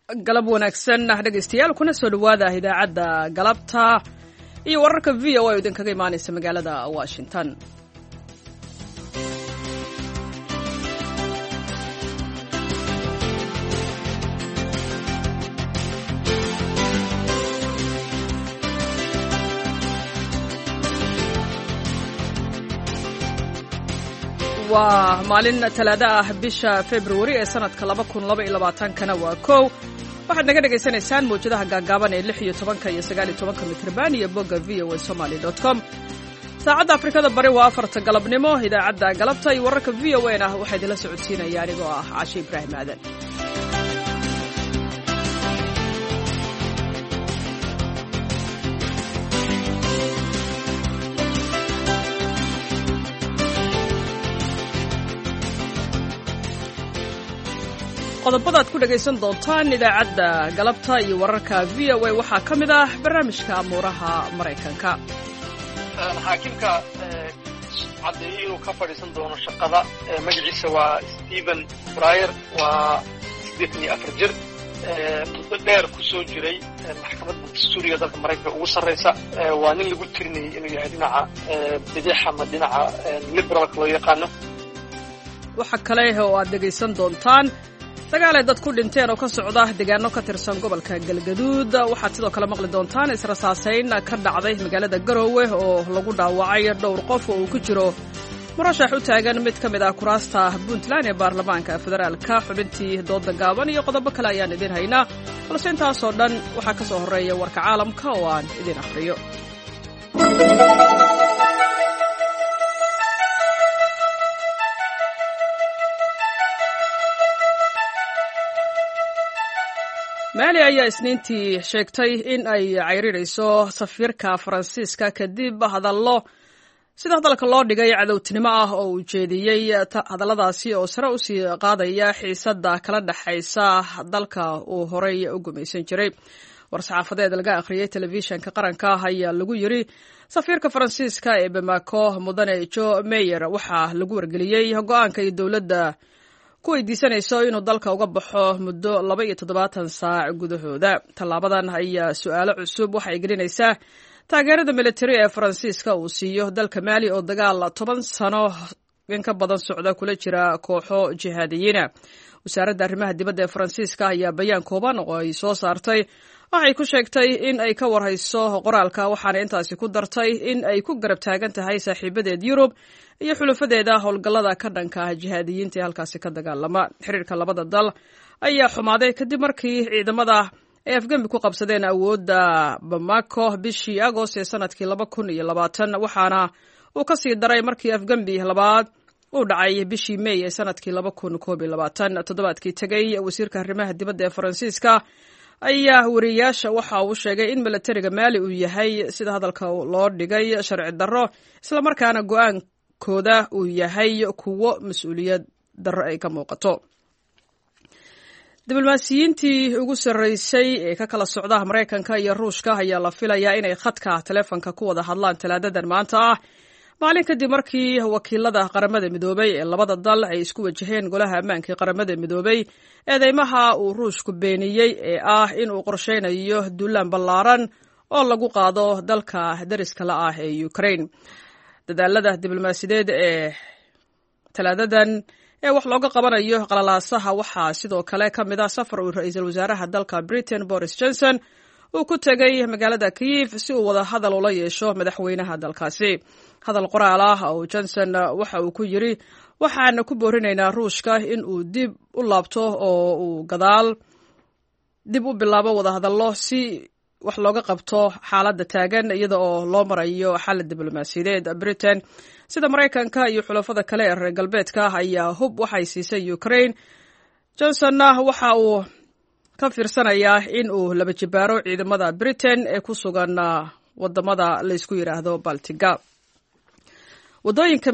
galab wanaagsan dhegaystayaal kuna soo dhawaada idaacadda galabta iyo wararka VOA oo idinkaga imaanaysa magaalada Washington. waa maalin talaado ah bisha February ee sanadka 2022 waa kow waxaad naga dhageysanaysaan mowjadaha gaagaaban ee 16 iyo 19 mitirban iyo bogga voasomali.com. saacadda Afrikada bari waa 4 galabnimo. idaacadda galabta iyo wararka VOA-na waxaa idinla socodsiinaya anigoo ah Caashi Ibraahim Aadan. qodobada aad ku dhagaysan doontaan idaacadda galabta iyo wararka VOA waxaa ka mid ah barnaamijka amuuraha Maraykanka. xaakimka caddeeyay inuu ka fadhiisan doono shaqada magaciisa waa Stephen Breyer waa 84 jir muddo dheer ku soo jiray maxkamadda dastuuriga dalka Maraykanka ugu sarreysa waa nin lagu tirinayay inuu yahay dhinaca bidix ama dhinaca liberalka loo yaqaano. waxa kale oo aad dhagaysan doontaan dagaal ay dad ku dhinteen oo ka socda deegaano ka tirsan gobolka Galgaduud. waxaad sidoo kale maqli doontaan israsaasayn ka dhacday magaalada Garowe oo lagu dhaawacay dhowr qof oo uu ku jiro murashax u taagan mid ka mid ah kuraasta Puntland ee baarlamaanka federaalka. xubintii dooda gaaban iyo qodobo kale ayaan idin haynaa, balse intaasoo dhan waxaa ka soo horeeya warka caalamka oo aan idin akhriyo. Mali ayaa isniintii sheegtay in ay cayrinayso safiirka Faransiiska kadib sida hadalka loo dhigay cadowtinimo ah oo uu jeediyey. hadalladaasi oo sare u sii qaadaya xiisadda kala dhaxaysa dalka uu horey u gumaysan jiray. war-saxaafadeed laga akhriyay telefishinka qaranka ayaa lagu yiri safiirka Faransiiska ee Bamako mudane Jo Meyer waxaa lagu wargeliyey go'aanka ay dowladda ku weydiisanayso inuu dalka uga baxo muddo 72 saac gudahooda. tallaabadan ayaa su'aalo cusub waxay gelinaysaa taageerada militari ee Faransiiska uu siiyo dalka Mali oo dagaal 10 sano in ka badan socda kula jira kooxo jihaadiyiina. wasaaradda arrimaha dibadda ee Faransiiska ayaa bayaan kooban oo ay soo saartay waxay ku sheegtay in ay ka warhayso qoraalka, waxaana intaasi ku dartay in ay ku garab taagan tahay saaxiibadeed Yurub iyo xulufadeeda howlgallada ka dhanka ah jihaadiyiinta ee halkaasi ka dagaalama. xiriirka labada dal ayaa xumaaday kadib markii ciidamada ay afgembi ku qabsadeen awoodda Bamako bishii Agost ee sanadkii 2020, waxaana uu ka sii daray markii afgembi labaad uu dhacay bishii May ee sanadkii 2021. toddobaadkii tegay wasiirka arrimaha dibadda ee Faransiiska ayaa wariyaasha waxa uu sheegay in militariga Mali uu yahay sida hadalka loo dhigay sharci darro, isla markaana go'aankooda uu yahay kuwo mas'uuliyad darro ay ka muuqato. diblomaasiyiintii ugu sarreysay ee ka kala socda Maraykanka iyo Ruushka ayaa la filayaa inay khadka teleefanka ku wada hadlaan talaadadan maanta ah, maalin kadib markii wakiilada qaramada midoobay ee labada dal ay isku wajaheen golaha ammaanka qaramada midoobay eedeymaha uu Ruushku beeniyey ee ah in uu qorsheynayo duulaan ballaaran oo lagu qaado dalka dariska la ah ee Ukraine. dadaalada diblomaasiyadeed ee talaadadan ee wax looga qabanayo qalalaasaha waxaa sidoo kale ka mid ah safar uu ra'iisul wasaaraha dalka Britain Boris Johnson uu ku tagay magaalada Kyiv si uu wada hadal ula yeesho madaxweynaha dalkaasi. hadal qoraal ah oo Johnson waxa uu ku yiri waxaan ku boorinaynaa Ruushka in uu dib u laabto oo uu gadaal dib u bilaabo wada hadallo si wax looga qabto xaaladda taagan iyada oo loo marayo xal diblomaasiyadeed. Britain sida Maraykanka iyo xulafada kale ee reer galbeedka ayaa hub waxay siisay Ukraine. Johnson waxa uu ka fiirsanayaa in uu laba jibaaro ciidamada Britain ee ku sugan wadamada la isku yiraahdo Baltiga. wadooyinka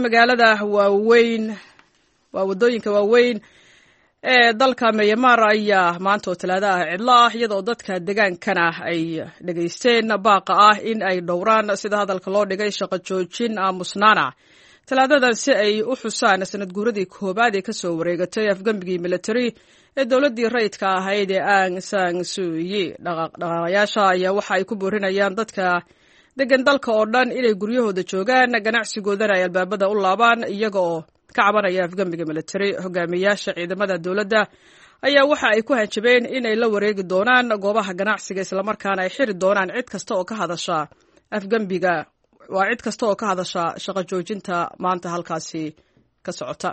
waaweyn ee dalka Myanmar ayaa maanta oo talaado ah cidlo ah, iyadoo dadka degaankana ay dhageysteen baaqa ah in ay dhowraan sida hadalka loo dhigay shaqo joojin aamusnaana talaadadan si ay u xusaan sanad guuradii koobaad ee kasoo wareegatay afgembigii military ee dowladdii rayidka ahayd ee Aung San Suu Kyi. Dhaqaaqayaasha ayaa waxa ay ku boorinayaan dadka degan dalka oo dhan inay guryahooda joogaan, ganacsigoodana ay albaabada u laabaan iyaga oo ka cabanaya afgembiga military. Hogaamiyayaasha ciidamada dowladda ayaa waxa ay ku hanjabeen inay la wareegi doonaan goobaha ganacsiga islamarkaana ay xiri doonaan cid kasta oo ka hadasha afgembiga. Waa cid kasta oo ka hadasha shaqo joojinta maanta halkaasi ka socota.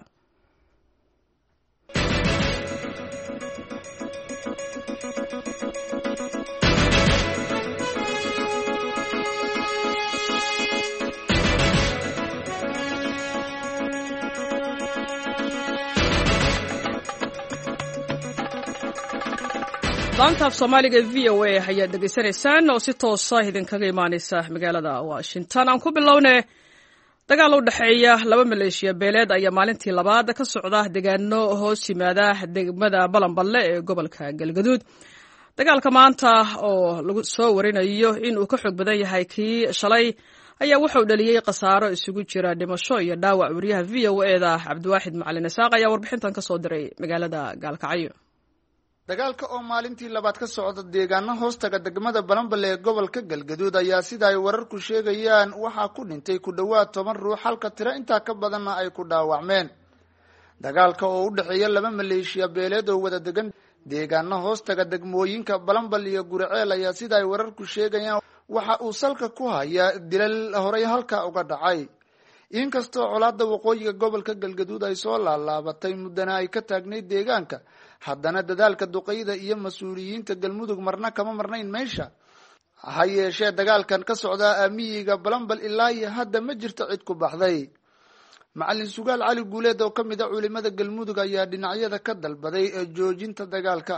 laanta af Soomaaliga VOA ayaa dhageysanaysaan oo si toos ah idinkaga imaanaysa magaalada Washington. Aan ku bilownay dagaal u dhaxeeya laba maleeshiya beeleed ayaa maalintii labaad ka socda deegaano hoos yimaada degmada Balanballe ee gobolka Galgaduud. Dagaalka maanta oo lagu soo warinayo in uu ka xoog badan yahay kii shalay ayaa wuxuu dhaliyay khasaaro isugu jira dhimasho iyo dhaawac. wariyaha VOA-da Cabdiwaaxid Macalin Isaaq ayaa warbixintan ka soo diray magaalada Gaalkacyo. dagaalka oo maalintii labaad ka socda deegaano hoostaga degmada Balanballe ee gobolka Galgaduud ayaa sida ay wararku sheegayaan waxaa ku dhintay ku dhawaad 10 ruux halka tiro intaa ka badanna ay ku dhaawacmeen. dagaalka oo u dhaxeeya laba maleeshiya beeleed oo wada degan deegaano hoostaga degmooyinka Balanballe iyo Guriceel ayaa sida ay wararku sheegayaan waxa uu salka ku hayaa dilal horey halka uga dhacay. inkastoo colaadda waqooyiga gobolka Galgaduud ay soo laalaabatay muddana ay ka taagnayd deegaanka, haddana dadaalka duqeyda iyo mas'uuliyiinta Galmudug marna kama marnayn meesha. ha yeeshee dagaalkan ka socda miyiga Balanballe ilaa iyo hadda ma jirto cid ku baxday. Macalin Sugaal Cali Guuleed oo ka mid ah culimada Galmudug ayaa dhinacyada ka dalbaday joojinta dagaalka.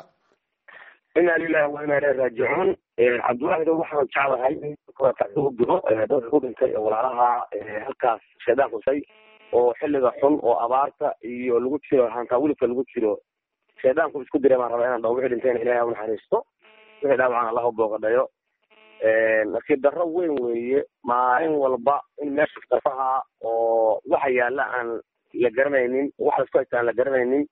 inna lillahi wa inna ilayhi raaji'uun. Cabdiwaaxid waxaan jeclahay in uu diro dadka ku dhintay walaalaha halkaas sheedaha xusay oo xilliga xun oo abaarta iyo lagu jiro hanka wilka lagu jiro sheedaanku isku diray baan rabaa inaan dhaw wixii dhintayna Ilaahay u naxariisto, wixii dhaawacana Allah u booqadayo. laakiin darro weyn weeye maalin walba in meesha qafaha oo waxa yaala aan la garanaynin, waxa isku haytaan la garanaynin,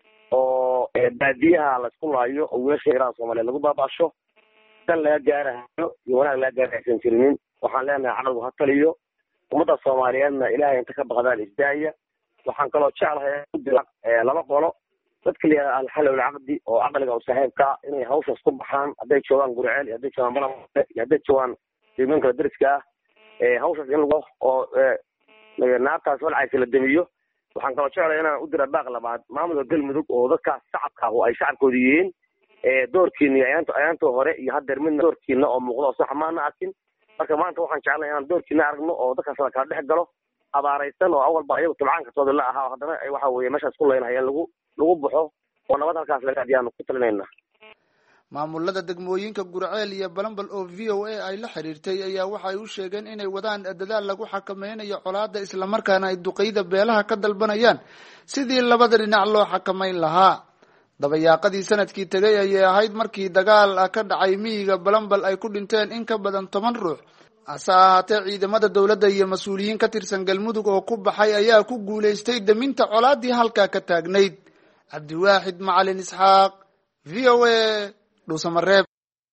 oo baadiyaha la isku laayo oo wiilasha Iran Soomaaliya lagu baabasho tan laga gaarayo iyo wanaag laga gaaraysan jirinin. waxaan leenahay cadawga ha taliyo, ummadda Soomaaliyeedna Ilaahay inta ka baqdaan isdaaya. waxaan kaloo jeclahay laba qolo dadka leeyahay al-hal wal aqdi oo aqliga u saaxiibka inay hawshaas ku baxaan, hadday joogaan Guriceel, hadday joogaan Balanballe, hadday joogaan deegaanka dariska hawshaas in lagu oo naartaas walcaysa la damiyo. waxaan kaloo jeclahay inaan u diro baaq labaad maamulka Galmudug oo dadka shacabka oo ay shacabkooda yihiin doorkiina ayaanto hore iyo hadda midna doorkiina oo muuqdo sax maana arkin. marka maanta waxaan jeclahay inaan doorkiina aragno oo dadkaas la kala dhex galo abaaraysan oo awalba ayagu tabcaanka soo la ahaa haddana waxa weeye meeshaas ku leeyahay lagu baxo oo nabad halkaas laga diyaano ku talinayna. maamulada degmooyinka Guriceel iyo Balanballe oo VOA ay la xiriirtay ayaa waxa ay u sheegeen inay wadaan dadaal lagu xakameynayo colaadda isla markaana ay duqeyda beelaha ka dalbanayaan sidii labada dhinac loo xakameyn lahaa. dabayaaqadii sanadkii tagay ayay ahayd markii dagaal ka dhacay miyiga Balanballe ay ku dhinteen in ka badan 10 ruux. hase ahaatee ciidamada dowladda iyo mas'uuliyiin ka tirsan Galmudug oo ku baxay ayaa ku guuleystay daminta colaaddii halka ka taagnayd. Cabdiwaaxid Macalin Isaaq, VOA, Dhuusamareeb.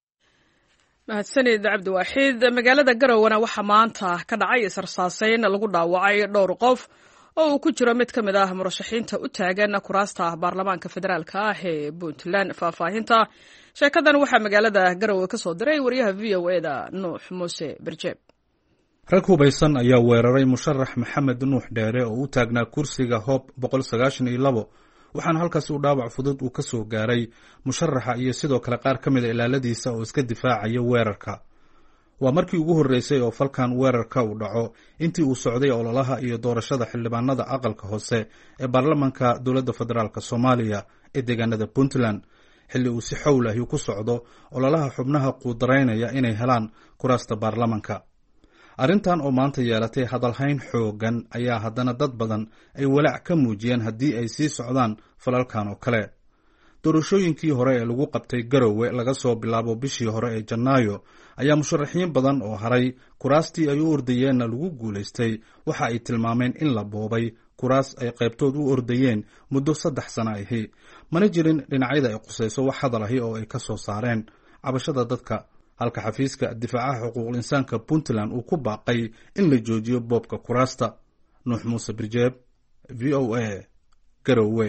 mahadsanid Cabdiwaaxid. magaalada Garowana waxaa maanta ka dhacay isarsaaseen lagu dhaawacay dhowr qof oo uu ku jiro mid ka mid ah murashaxiinta u taagan kuraasta baarlamaanka federaalka ah ee Puntland. faahfaahinta sheekadan waxaa magaalada Garowe ka soo diray wariyaha VOA-da Nuux Muuse Berjeeb. rag hubaysan ayaa weeraray musharax Maxamed Nuux Dheere oo u taagnaa kursiga Hoob 192, waxaana halkaas uu dhaawac fudud uu ka soo gaaray musharaxa iyo sidoo kale qaar ka mid ah ilaaladiisa oo iska difaacaya weerarka. waa markii ugu horeysay oo falkan weerarka uu dhaco intii uu socday ololaha iyo doorashada xildhibaanada aqalka hoose ee baarlamaanka dowladda federaalka Soomaaliya ee deegaanada Puntland, xilli uu si xowl ah ku socdo ololaha xubnaha quudaraynaya inay helaan kuraasta baarlamaanka. arrintan oo maanta yeelatay hadalhayn xoogan ayaa haddana dad badan ay walaac ka muujiyeen haddii ay sii socdaan falalkan oo kale. doorashooyinkii hore ee lagu qabtay Garowe laga soo bilaabo bishii hore ee Janaayo ayaa musharaxiin badan oo haray kuraastii ay u ordayeenna lagu guulaystay waxa ay tilmaameen in la boobay kuraas ay qaybtood u ordayeen muddo 3 sano ahi mana jirin dhinacyada ay qusayso wax hadal ahi oo ay ka soo saareen cabashada dadka halka xafiiska difaaca xuquuqul insaanka Puntland uu ku baaqay in la joojiyo boobka kuraasta. Nuux Muuse Birjeeb, VOA, Garowe.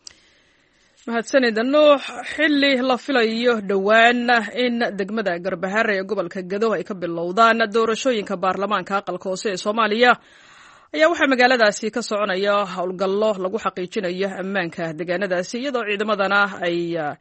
mahadsanida Nuux. xilli la filayo dhowaan in degmada Garbaharre ee gobolka Gado ay ka bilowdaan doorashooyinka baarlamaanka aqalka hoose ee Soomaaliya ayaa waxaa magaaladaasi ka soconaya howlgallo lagu xaqiijinayo ammaanka deegaanadaasi iyadoo ciidamadana ay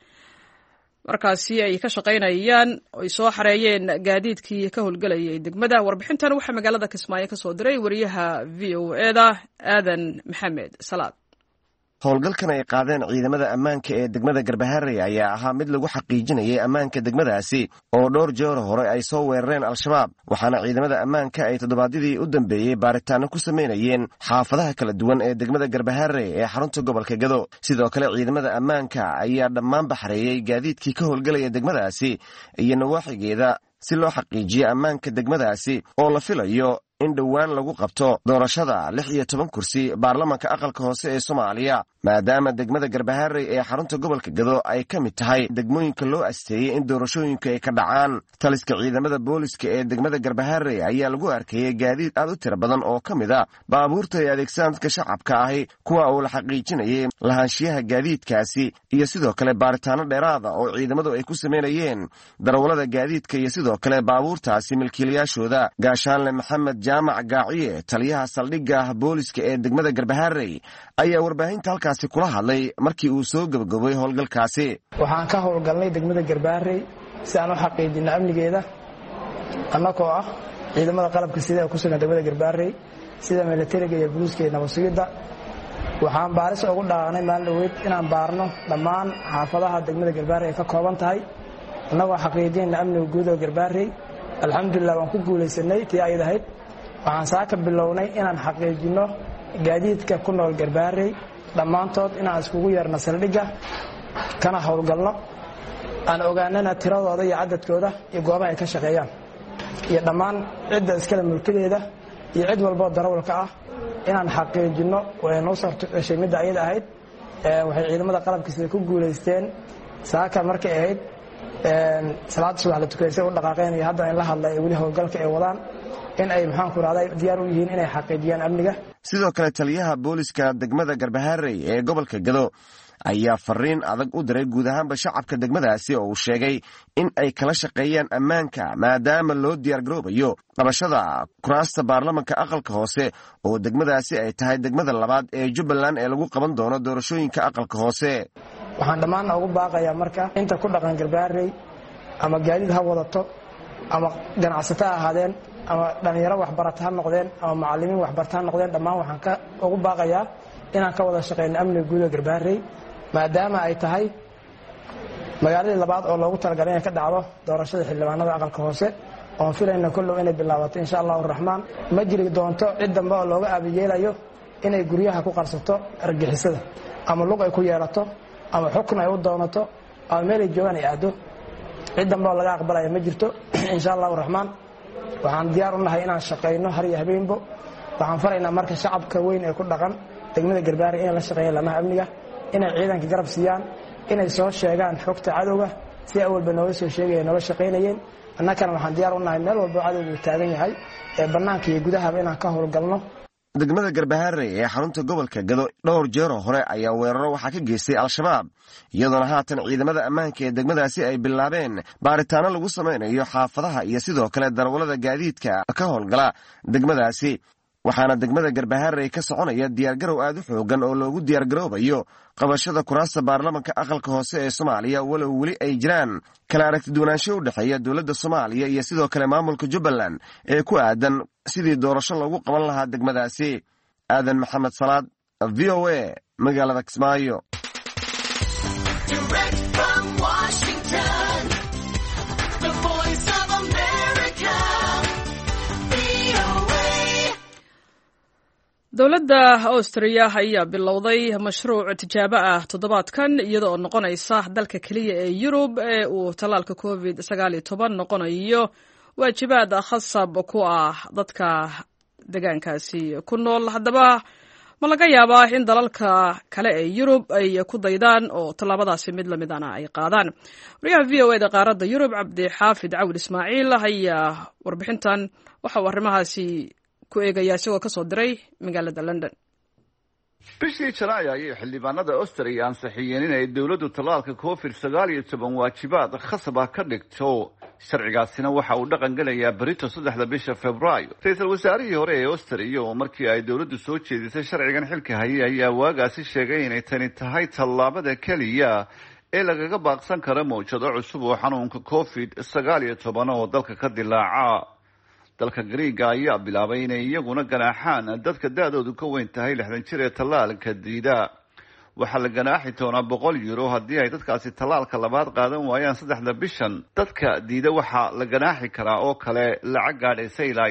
markaasi ay ka shaqaynayaan ay soo xareeyeen gaadiidkii ka howlgalayay degmada. warbixintan waxaa magaalada Kismaayo ka soo diray wariyaha VOA-da Aadan Maxamed Salaad. howlgalkan ay qaadeen ciidamada ammaanka ee degmada Garbaharre ayaa ahaa mid lagu xaqiijinayay ammaanka degmadaasi oo dhowr jeer hore ay soo weerareen al-shabaab waxaana ciidamada ammaanka ay toddobaadyadii u dambeeyey baaritaano ku sameynayeen xaafadaha kala duwan ee degmada Garbaharre ee xarunta gobolka Gado. sidoo kale ciidamada ammaanka ayaa dhammaan baxreeyay gaadiidkii ka howlgalaya degmadaasi iyo nawaaxigeeda si loo xaqiijiyo ammaanka degmadaasi oo la filayo in dhowaan lagu qabto doorashada 16 kursi baarlamaanka aqalka hoose ee Soomaaliya maadaama degmada Garbaharre ee xarunta gobolka Gado ay ka mid tahay degmooyinka loo asteeyay in doorashooyinka ay ka dhacaan. taliska ciidamada booliska ee degmada Garbaharre ayaa lagu arkayay gaadiid aad u tiro badan oo ka mid ah baabuurta ay adeegsadaan dadka shacabka ahi kuwa uu la xaqiijinayay lahaanshiyaha gaadiidkaasi iyo sidoo kale baaritaano dheeraada oo ciidamadu ay ku sameynayeen darawalada gaadiidka iyo sidoo kale baabuurtaasi milkiilayaashooda. gaashaanle Maxamed jaamac gaaciye taliyaha saldhigga booliska ee degmada Garbaharre ayaa warbaahinta halkaasi kula hadlay markii uu soo gabagabay howlgalkaasi. waxaan ka howlgalnay degmada Garbaharre si aan u xaqiijino amnigeeda annagoo ah ciidamada qalabka sida ku sugan degmada Garbaharre sida militariga iyo booliska iyo nabadsugidda. waxaan baaris ugu dhaaqnay maalin dhaweyd inaan baarno dhammaan xaafadaha degmada Garbaharre ay ka kooban tahay annagoo xaqiijinayna amniga guud ee Garbaharre. alxamdulillah waan ku guulaysanay tii ay ahayd. waxaan saaka bilownay inaan xaqiijino gaadiidka ku nool Garbaharre dhammaantood inaan iskugu yeerno saldhigga kana howlgalno aan ogaanana tiradooda iyo cadadkooda iyo goobaha ay ka shaqeeyaan iyo dhammaan cidda iskala mulkideeda iyo cid walbo darawalka ah inaan xaqiijino way noo sarto midda ayada ahayd. waxay ciidamada qalabka sida ku guulaysteen saaka markay ahayd salaad subax la tukaysay u dhaqaaqeen iyo hadda in la hadlay weli howlgalka ay wadaan in ay maxaan ku raacday diyaar u yihiin inay xaqiijiyaan amniga. sidoo kale taliyaha booliska degmada Garbaharre ee gobolka Gado ayaa fariin adag u diray guud ahaanba shacabka degmadaasi oo uu sheegay in ay kala shaqeeyaan ammaanka maadaama loo diyaar garoobayo qabashada kuraasta baarlamaanka aqalka hoose oo degmadaasi ay tahay degmada labaad ee Jubbaland ee lagu qaban doono doorashooyinka aqalka hoose. waxaan dhammaan ugu baaqayaa marka inta ku dhaqan Garbaharre ama gaadiid ha wadato ama ganacsato ahaadeen ama dhalinyaro waxbarata ha noqdeen ama macallimiin waxbarata ha noqdeen dhammaan waxaan ka ugu baaqayaa inaan ka wada shaqeyno amniga guud ee Garbaharre maadaama ay tahay magaalada labaad oo loogu talagalay inay ka dhacdo doorashada xildhibaanada aqalka hoose oo filayna kullu inay bilaabato insha Allahu Raxmaan. ma jiri doonto cid dambe oo looga aabiyeelayo inay guryaha ku qarsato argixisada ama lug ay ku yeelato ama xukun ay u doonato ama meel ay joogaan ay aado. cid dambe oo laga aqbalayo ma jirto insha Allahu Raxmaan. waxaan diyaar u nahay inaan shaqeyno har iyo habeenbo. waxaan faraynaa marka shacabka weyn ee ku dhaqan degmada Garbaharre inay la shaqeeyaan lamaha amniga inay ciidanka garab siiyaan inay soo sheegaan xogta cadowga si awalba nooga soo sheegayeen nooga shaqeynayeen. annagana waxaan diyaar u nahay meel walba cadowgu taagan yahay ee bannaanka iyo gudahaba inaan ka howlgalno. degmada Garbaharre ee xarunta gobolka Gado dhowr jeer hore ayaa weeraro waxaa ka geystay al-shabaab iyadoona haatan ciidamada ammaanka ee degmadaasi ay bilaabeen baaritaano lagu sameynayo xaafadaha iyo sidoo kale darawalada gaadiidka ka howlgala degmadaasi. waxaana degmada Garbaharre ka soconaya diyaargarow aad u xoogan oo loogu diyaargaroobayo qabashada kuraasta baarlamaanka aqalka hoose ee Soomaaliya walow weli ay jiraan kala aragti duwanaansho u dhexeeya dowladda Soomaaliya iyo sidoo kale maamulka Jubbaland ee ku aadan sidii doorasho loogu qaban lahaa degmadaasi. Aadan Maxamed Salaad, VOA, magaalada Kismaayo. dowladda Austria ayaa bilowday mashruuc tijaabo ah toddobaadkan iyada oo noqonaysa dalka kaliya ee Yurub ee uu talaalka COVID-19 noqonayo waajibaad khasab ku ah dadka deegaankaasi ku nool. haddaba ma laga yaabaa in dalalka kale ee Yurub ay ku daydaan oo tallaabadaasi mid lamid ah ay qaadaan? wariyaha VOA-da qaaradda Yurub Cabdi Xaafid Cawil Ismaaciil ayaa warbixintan waxa uu arrimahaasi ku eegaya isagoo ka soo diray magaalada London. bishii Janaay ayay xildhibaanada Austria ansixiyeen in ay dowladdu talaalka COVID-19 waajibaad khasab ah ka dhigto. sharcigaasina waxa uu dhaqan gelayaa berito 3 bisha Febraayo. ra'iisul wasaarihii hore ee Austria oo markii ay dowladdu soo jeedisay sharcigan xilka hayay ayaa waagaasi sheegay inay tani tahay tallaabada kaliya ee lagaga baaqsan karo mowjado cusub oo xanuunka COVID-19 oo dalka ka dilaaca. dalka Greega ayaa bilaabay inay iyaguna ganaaxaan dadka da'doodu ka weyn tahay 60 jir ee talaalka diida. waxaa la ganaaxi doonaa €100 haddii ay dadkaasi talaalka labaad qaadan waayaan 3 bishan. dadka diida waxaa la ganaaxi karaa oo kale lacag gaadhaysa ilaa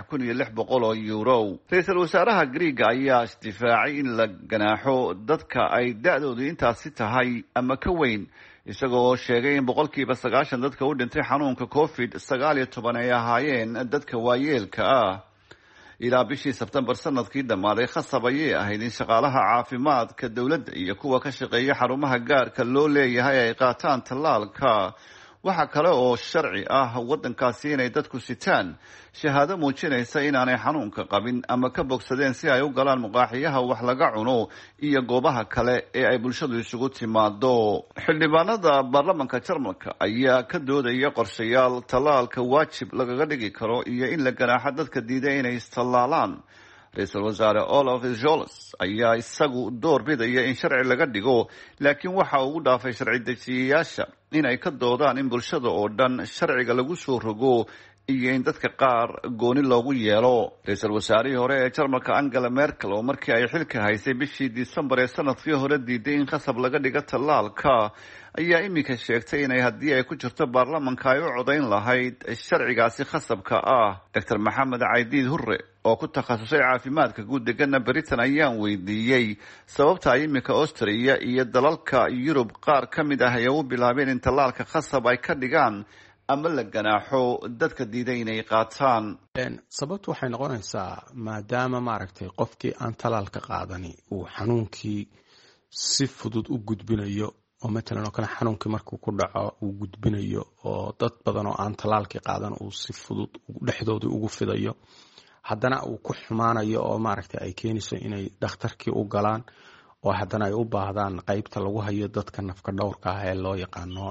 €6,600. ra'iisul wasaaraha Greega ayaa isdifaacay in la ganaaxo dadka ay da'doodu intaasi tahay ama ka weyn, isagoo sheegay in 90% dadka u dhintay xanuunka COVID-19 ay ahaayeen dadka waayeelka ah. ilaa bishii Sebtembar sanadkii dhammaaday khasab ayay ahayd in shaqaalaha caafimaadka dowladda iyo kuwa ka shaqeeya xarumaha gaarka loo leeyahay ay qaataan talaalka. waxa kale oo sharci ah waddankaasi inay dadku sitaan shahaado muujinaysa inaanay xanuunka qabin ama ka bogsadeen si ay u galaan muqaaxiyaha wax laga cuno iyo goobaha kale ee ay bulshadu isugu timaado. xildhibaanada baarlamaanka Jarmalka ayaa ka doodaya qorshayaal talaalka waajib lagaga dhigi karo iyo in la ganaaxo dadka diiday inay istalaalaan. ra'iisul wasaare Olaf Scholz ayaa isagu door bidaya in sharci laga dhigo, laakiin waxa uu dhaafay sharci dejiyayaasha in ay ka doodaan in bulshada oo dhan sharciga lagu soo rogo iyo in dadka qaar gooni loogu yeelo. ra'iisul wasaarihii hore ee Jarmalka Angela Merkel oo markii ay xilka haysay bishii Disembar ee sanadkii hore diiday in khasab laga dhigo talaalka ayaa imika sheegtay inay haddii ay ku jirto baarlamaanka ay u codayn lahayd sharcigaasi khasabka ah. Dr. Maxamed Caydiid Hurre oo ku takhasusay caafimaadka guud deganna Britain ayaan weydiiyey sababta ay imika Austria iyo dalalka Yurub qaar ka mid ah ay u bilaabeen in talaalka khasab ay ka dhigaan ama la ganaaxo dadka diiday inay qaataan. sababtu waxay noqonaysaa maadaama maaragtay qofkii aan talaalka qaadani uu xanuunkii si fudud u gudbinayo oo matalan oo kale xanuunkii markuu ku dhaco uu gudbinayo oo dad badan oo aan talaalkii qaadan uu si fudud dhexdooda ugu fidayo, haddana uu ku xumaanayo oo maaragtay ay keenayso inay dhakhtarkii u galaan oo haddana ay u baahdaan qaybta lagu hayo dadka nafka dhowrka ah ee loo yaqaano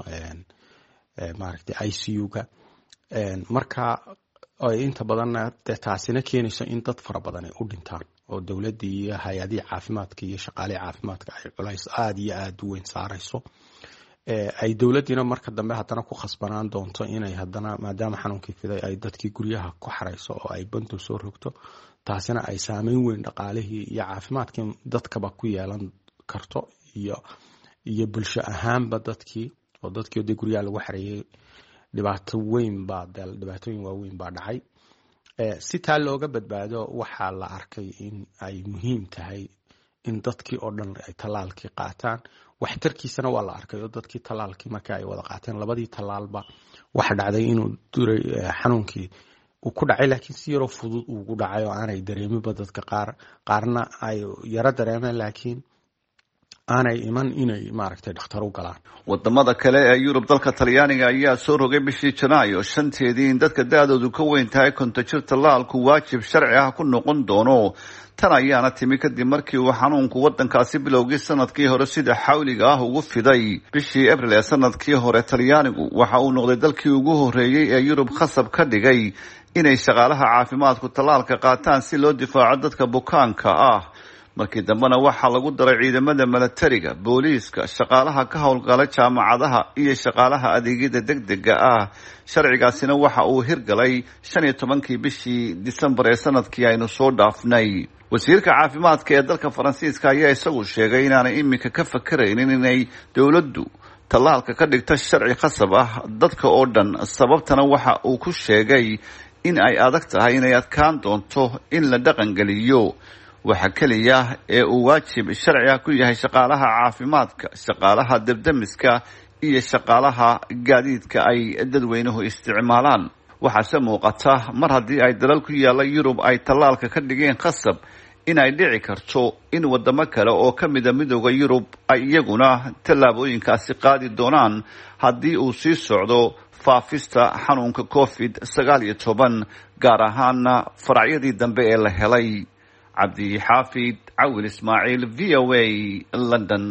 maaragtay ICU-ga. marka ay inta badan taasina keenayso in dad fara badan ay u dhintaan oo dowladii iyo hay'adihii caafimaadka iyo shaqaalihii caafimaadka ay culays aad iyo aad u weyn saarayso. ay dowladdiina marka dambe haddana ku khasbanaan doonto inay haddana maadaama xanuunkii fiday ay dadkii guryaha ku xarayso oo ay bantu soo rogto, taasina ay saameyn weyn dhaqaalihii iyo caafimaadkii dadkaba ku yeelan karto iyo bulsho ahaanba dadkii oo guryaha lagu xareeyay dhibaatooyin waaweyn baa dhacay. si taa looga badbaado waxaa la arkay in ay muhiim tahay in dadkii oo dhan ay talaalkii qaataan. waxtarkiisana waa la arkay oo dadkii talaalkii markii ay wada qaateen labadii talaalba waxa dhacday inuu xanuunkii uu ku dhacay, laakiin si yaroo fudud ugu dhacay oo aanay dareeminba dadka qaarna ay yara dareemeen laakiin aanay iman inay maaragtay dhakhtar u galaan. wadamada kale ee Yurub dalka Talyaaniga ayaa soo rogay bishii Janaayo 5teedii in dadka da'doodu ka weyn tahay 50 jir talaalku waajib sharci ah ku noqon doono. tan ayaana timi kadib markii uu xanuunku waddankaasi bilowgii sanadkii hore sida xawliga ah ugu fiday. bishii Abriil ee sanadkii hore Talyaanigu waxa uu noqday dalkii ugu horeeyay ee Yurub khasab ka dhigay inay shaqaalaha caafimaadku talaalka qaataan si loo difaaco dadka bukaanka ah. markii dambena waxaa lagu daray ciidamada milatariga, booliiska, shaqaalaha ka howlgala jaamacadaha iyo shaqaalaha adeegyada degdega ah. sharcigaasina waxa uu hirgalay 15kii bishii Disembar ee sanadkii aynu soo dhaafnay. wasiirka caafimaadka ee dalka Faransiiska ayaa isagu sheegay inaanay imika ka fakaraynin inay dowladdu talaalka ka dhigto sharci khasab ah dadka oo dhan. sababtana waxa uu ku sheegay in ay adag tahay inay adkaan doonto in la dhaqan geliyo. waxa keliya ee uu waajib sharciga ku yahay shaqaalaha caafimaadka, shaqaalaha debdemiska iyo shaqaalaha gaadiidka ay dadweynuhu isticmaalaan. waxaase muuqata mar haddii ay dalal ku yaalla Yurub ay tallaalka ka dhigeen khasab in ay dhici karto in wadamo kale oo ka mida midowda Yurub ay iyaguna tallaabooyinkaasi qaadi doonaan haddii uu sii socdo faafista xanuunka COVID-19 gaar ahaana faracyadii dambe ee la helay. Cabdi Xaafid Cawil Ismaaciil, VOA, London.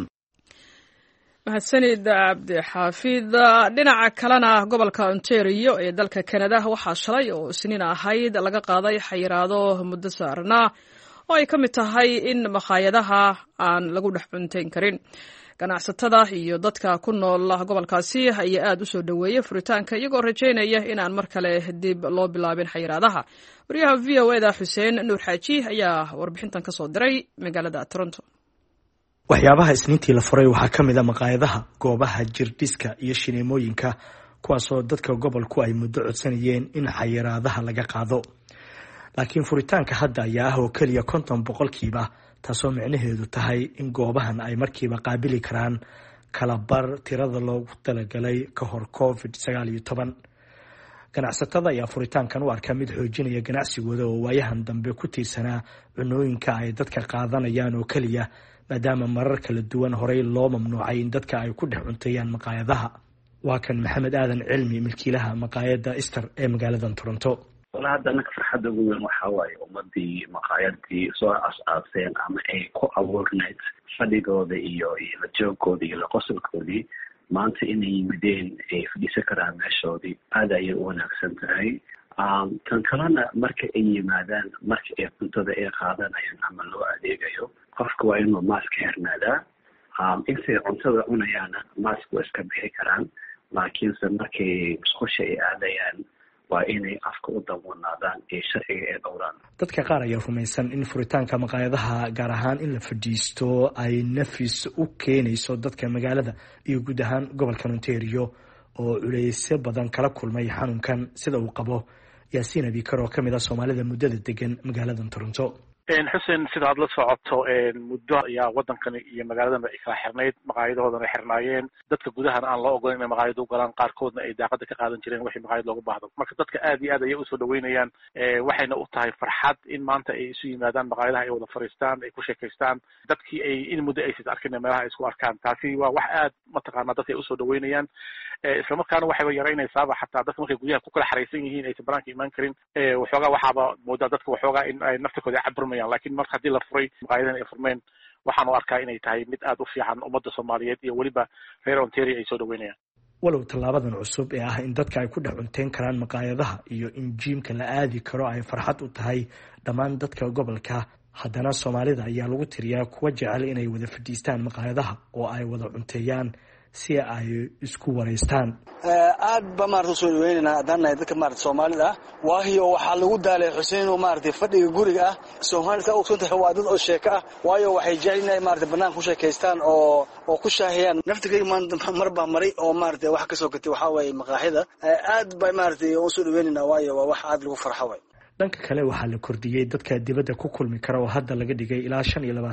mahadsanid Cabdi Xaafid. dhinaca kalena gobolka Ontario ee dalka Canada waxaa shalay oo isniin ahayd laga qaaday xayiraado muddo saarnaa oo ay ka mid tahay in makhaayadaha aan lagu dhex cuntayn karin. ganacsatada iyo dadka ku nool gobolkaasi ayaa aad u soo dhaweeyay furitaanka iyagoo rajaynaya inaan mar kale dib loo bilaabin xayiraadaha. wariyaha VOA-da Xuseen Nuur Xaaji ayaa warbixintan ka soo diray magaalada Toronto. waxyaabaha isniintii la furay waxaa ka mid a maqaayadaha, goobaha jirdhiska iyo shineemooyinka, kuwaasoo dadka gobolku ay muddo codsanayeen in xayiraadaha laga qaado. laakiin furitaanka hadda ayaa ah oo keliya 50%, taasoo micnaheedu tahay in goobahan ay markiiba qaabili karaan kala bar tirada loogu talagalay ka hor COVID-19. ganacsatada ayaa furitaankan u arka mid xoojinaya ganacsigooda oo waayahan dambe ku tiirsanaa cunooyinka ay dadka qaadanayaan oo keliya, maadaama marar kala duwan horey loo mamnuucay in dadka ay ku dhex cunteeyaan maqaayadaha. waa kan Maxamed Aadan Cilmi, milkiilaha maqaayada Easter ee magaalada Toronto. walahi hadda anaka farxadda ugu weyn waxaa waaye ummadii maqaayadii soo as-aaseen ama ay ku abuurneyd fadhigooda iyo la joogooda iyo la qosolkoodii maanta inay yimideen ay fadhiisan karaan meeshoodii aad ayay u wanaagsan tahay. tan kalena marka ay yimaadaan, marka ay cuntada ay qaadanayaan ama loo adeegayo, qofka waa inuu maaska xirnaadaa. intay cuntada cunayaana maaska waa iska bixi karaan, laakiinse markay musqusha ay aadayaan waa inay afka u dawanaadaan ee sharciga ee dhowraan. dadka qaar ayaa rumaysan in furitaanka maqaayadaha, gaar ahaan in la fadhiisto, ay nafis u keenayso dadka magaalada iyo guud ahaan gobolka Ontario oo culeysyo badan kala kulmay xanuunkan, sida uu qabo Yaasiin Abikar oo kamid ah Soomaalida muddada degan magaalada Toronto. xuseen, sida aad la socoto muddo ayaa waddankani iyo magaaladan ay kala xirnayd, maqaayadahoodana ay xirnaayeen, dadka gudahana aan loo ogolan inay maqaayado u galaan, qaarkoodna ay daaqada ka qaadan jireen wixii maqaayad loogu baahdo. marka dadka aad iyo aad ayay usoo dhaweynayaan, waxayna u tahay farxad in maanta ay isu yimaadaan maqaayadaha, ay wada fariistaan, ay ku sheekaystaan, dadkii ay in muddo aysan arkin meelaha ay isku arkaan. taasi waa wax aad mataqaanaa dadka ay usoo dhaweynayaan. islamarkaana waxayba yaraynaysaaba xataa dadka markay gudaha ku kala xaraysan yihiin aysan banaanka imaan karin, waxoogaa waxaaba moodaa dadka waxoogaa in ay naftakooda ay caburmayaan. laakiin marka haddii la furay maqaayadahan ay furmeen, waxaan u arkaa inay tahay mid aad u fiican ummadda Soomaaliyeed iyo weliba reer Ontario ay soo dhaweynayaan. walow tallaabadan cusub ee ah in dadka ay ku dhex cunteyn karaan maqaayadaha iyo in jiimka la aadi karo ay farxad u tahay dhammaan dadka gobolka, haddana Soomaalida ayaa lagu tiriyaa kuwa jecel inay wada fadhiistaan maqaayadaha oo ay wada cunteeyaan si ay isku wareystaan. aad ba maartay soo dhaweynayna haddana dadka maartay Soomaalida waayo waxaa lagu daalay Xuseen oo maartay fadhiga guriga ah. Soomaalida oo sunta waa dad oo sheeko ah, waayo waxay jecelnahay maartay banaan ku sheekaystaan oo ku shaahiyaan. naftiga marba maray oo maartay wax ka soo gatay waxa way maqaaxida aad ba maartay oo soo dhaweynayna, waayo waa wax aad lagu farxo way. dhanka kale waxaa la kordhiyey dadka dibadda ku kulmi kara oo hadda laga dhigay ilaa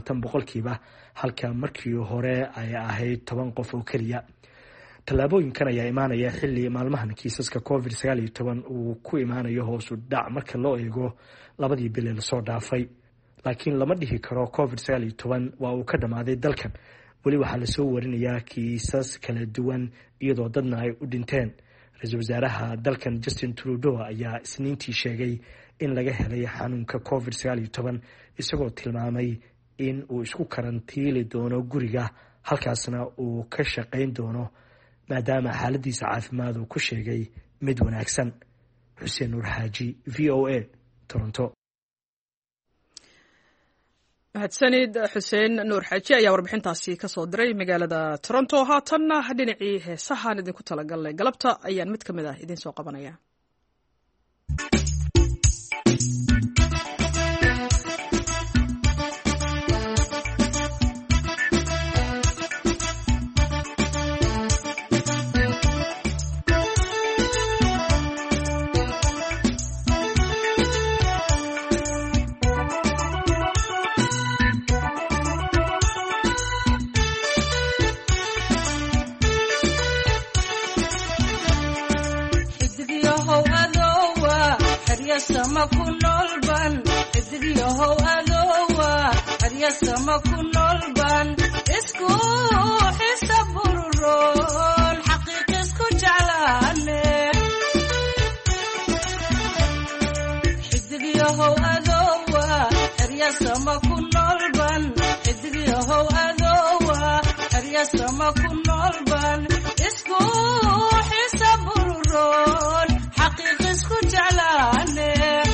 25%, halka markii hore ay ahayd 10 qof oo keliya. tallaabooyinkan ayaa imaanaya xilli maalmahan kiisaska COVID-19 uu ku imaanayo hoos u dhac marka loo eego 2 bil la soo dhaafay. laakiin lama dhihi karo COVID-19 waa uu ka dhamaaday dalkan. weli waxaa la soo warinayaa kiisas kala duwan iyadoo dadna ay u dhinteen. ra-iisul wasaaraha dalkan Justin Trudeau ayaa isniintii sheegay in laga helay xanuunka COVID-19, isagoo tilmaamay in uu isku karantiili doono guriga, halkaasna uu ka shaqayn doono maadaama xaaladiisa caafimaad uu ku sheegay mid wanaagsan. Xuseen Nuur Xaaji, VOA, Toronto. mahadsanid Xuseen Nuur Xaaji ayaa warbixintaasi ka soo diray magaalada Toronto. haatanna dhinacii heesahaan idinku talagalnay galabta ayaan mid ka mid ah idin soo qabanaya. sama ku nool ban xidigyahow adowa xerya sama ku nool ban isku xisa bururoon xaqiiq isku jeclaane xidigyahow adowa xerya sama ku nool ban xidigyahow adowa xerya sama ku nool ban isku xisa bururoon xaqiiq isku jeclaane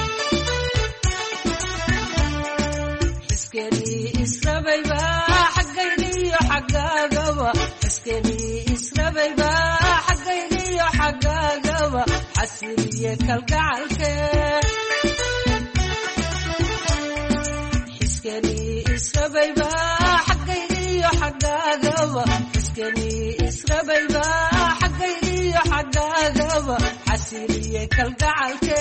xiskeni israbayba xaggayniyo xaggaagaba xiskeni israbayba xaggayniyo xaggaagaba xasiliye kalgacalke xiskeni israbayba xaggayniyo xaggaagaba xiskeni israbayba xaggayniyo xaggaagaba xasiliye kalgacalke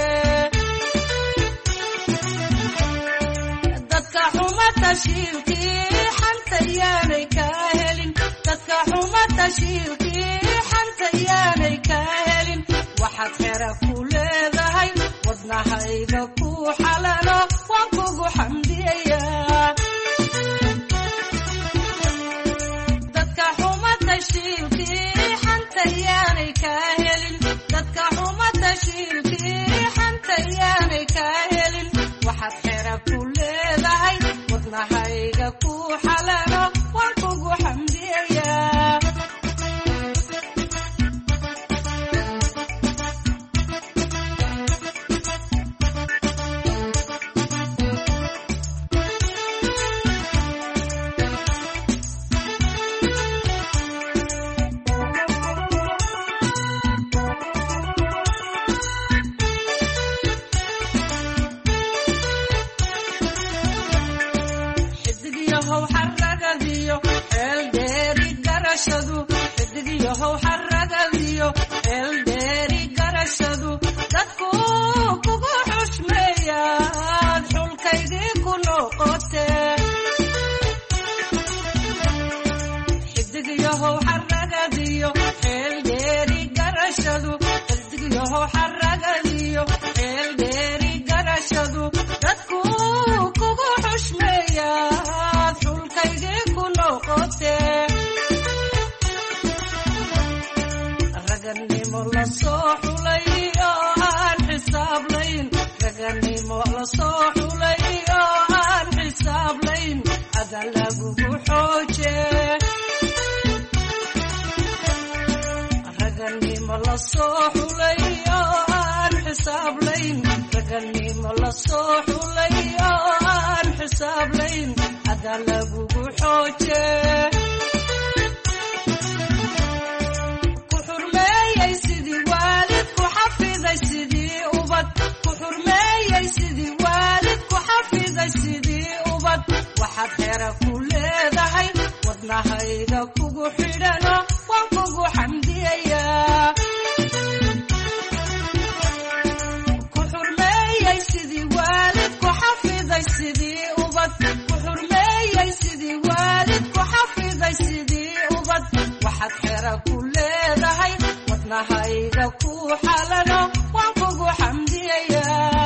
dadka xuma tashiilkii xanta yaanay kaa helin dadka xuma tashiilkii xanta yaanay kaa helin waxaad xera ku leedahay wadnahayga ku xalalo waan kugu xamdiyayaa dadka xuma tashiilkii xanta yaanay kaa helin dadka xuma tashiilkii xanta yaanay kaa helin waxaad xera ku leedahay wadnahayga ku xalalo waan kugu xamdiyayaa xidigyahow xaragadiyo xeel dheeri garashadu xidigyahow xaragadiyo xeel dheeri garashadu dadku kugu xushmeeyaad xulkaygii ku noqote xidigyahow xaragadiyo xeel dheeri garashadu xidigyahow xaragadiyo xeel dheeri garashadu dadku kugu xushmeeyaad xulkaygii ku noqote raganimo la soo xulay oo aan xisaablayn raganimo la soo xulay oo aan xisaablayn ada lagugu xooje raganimo la soo xulay oo aan xisaablayn raganimo la soo xulay oo aan xisaablayn ada lagugu xooje ku xurmeeyey sidii waalid ku xafiday sidii ubad ku xurmeeyey sidii waalid ku xafiday sidii ubad waxaad xera ku leedahay wadnahayga kugu xidhano waan kugu xamdiyayaa ku xurmeeyey sidii waalid ku xafiday sidii ubad ku xurmeeyey sidii waalid ku xafiday sidii ubad waxaad xera ku leedahay wadnahayga ku xalano waan kugu xamdiyayaa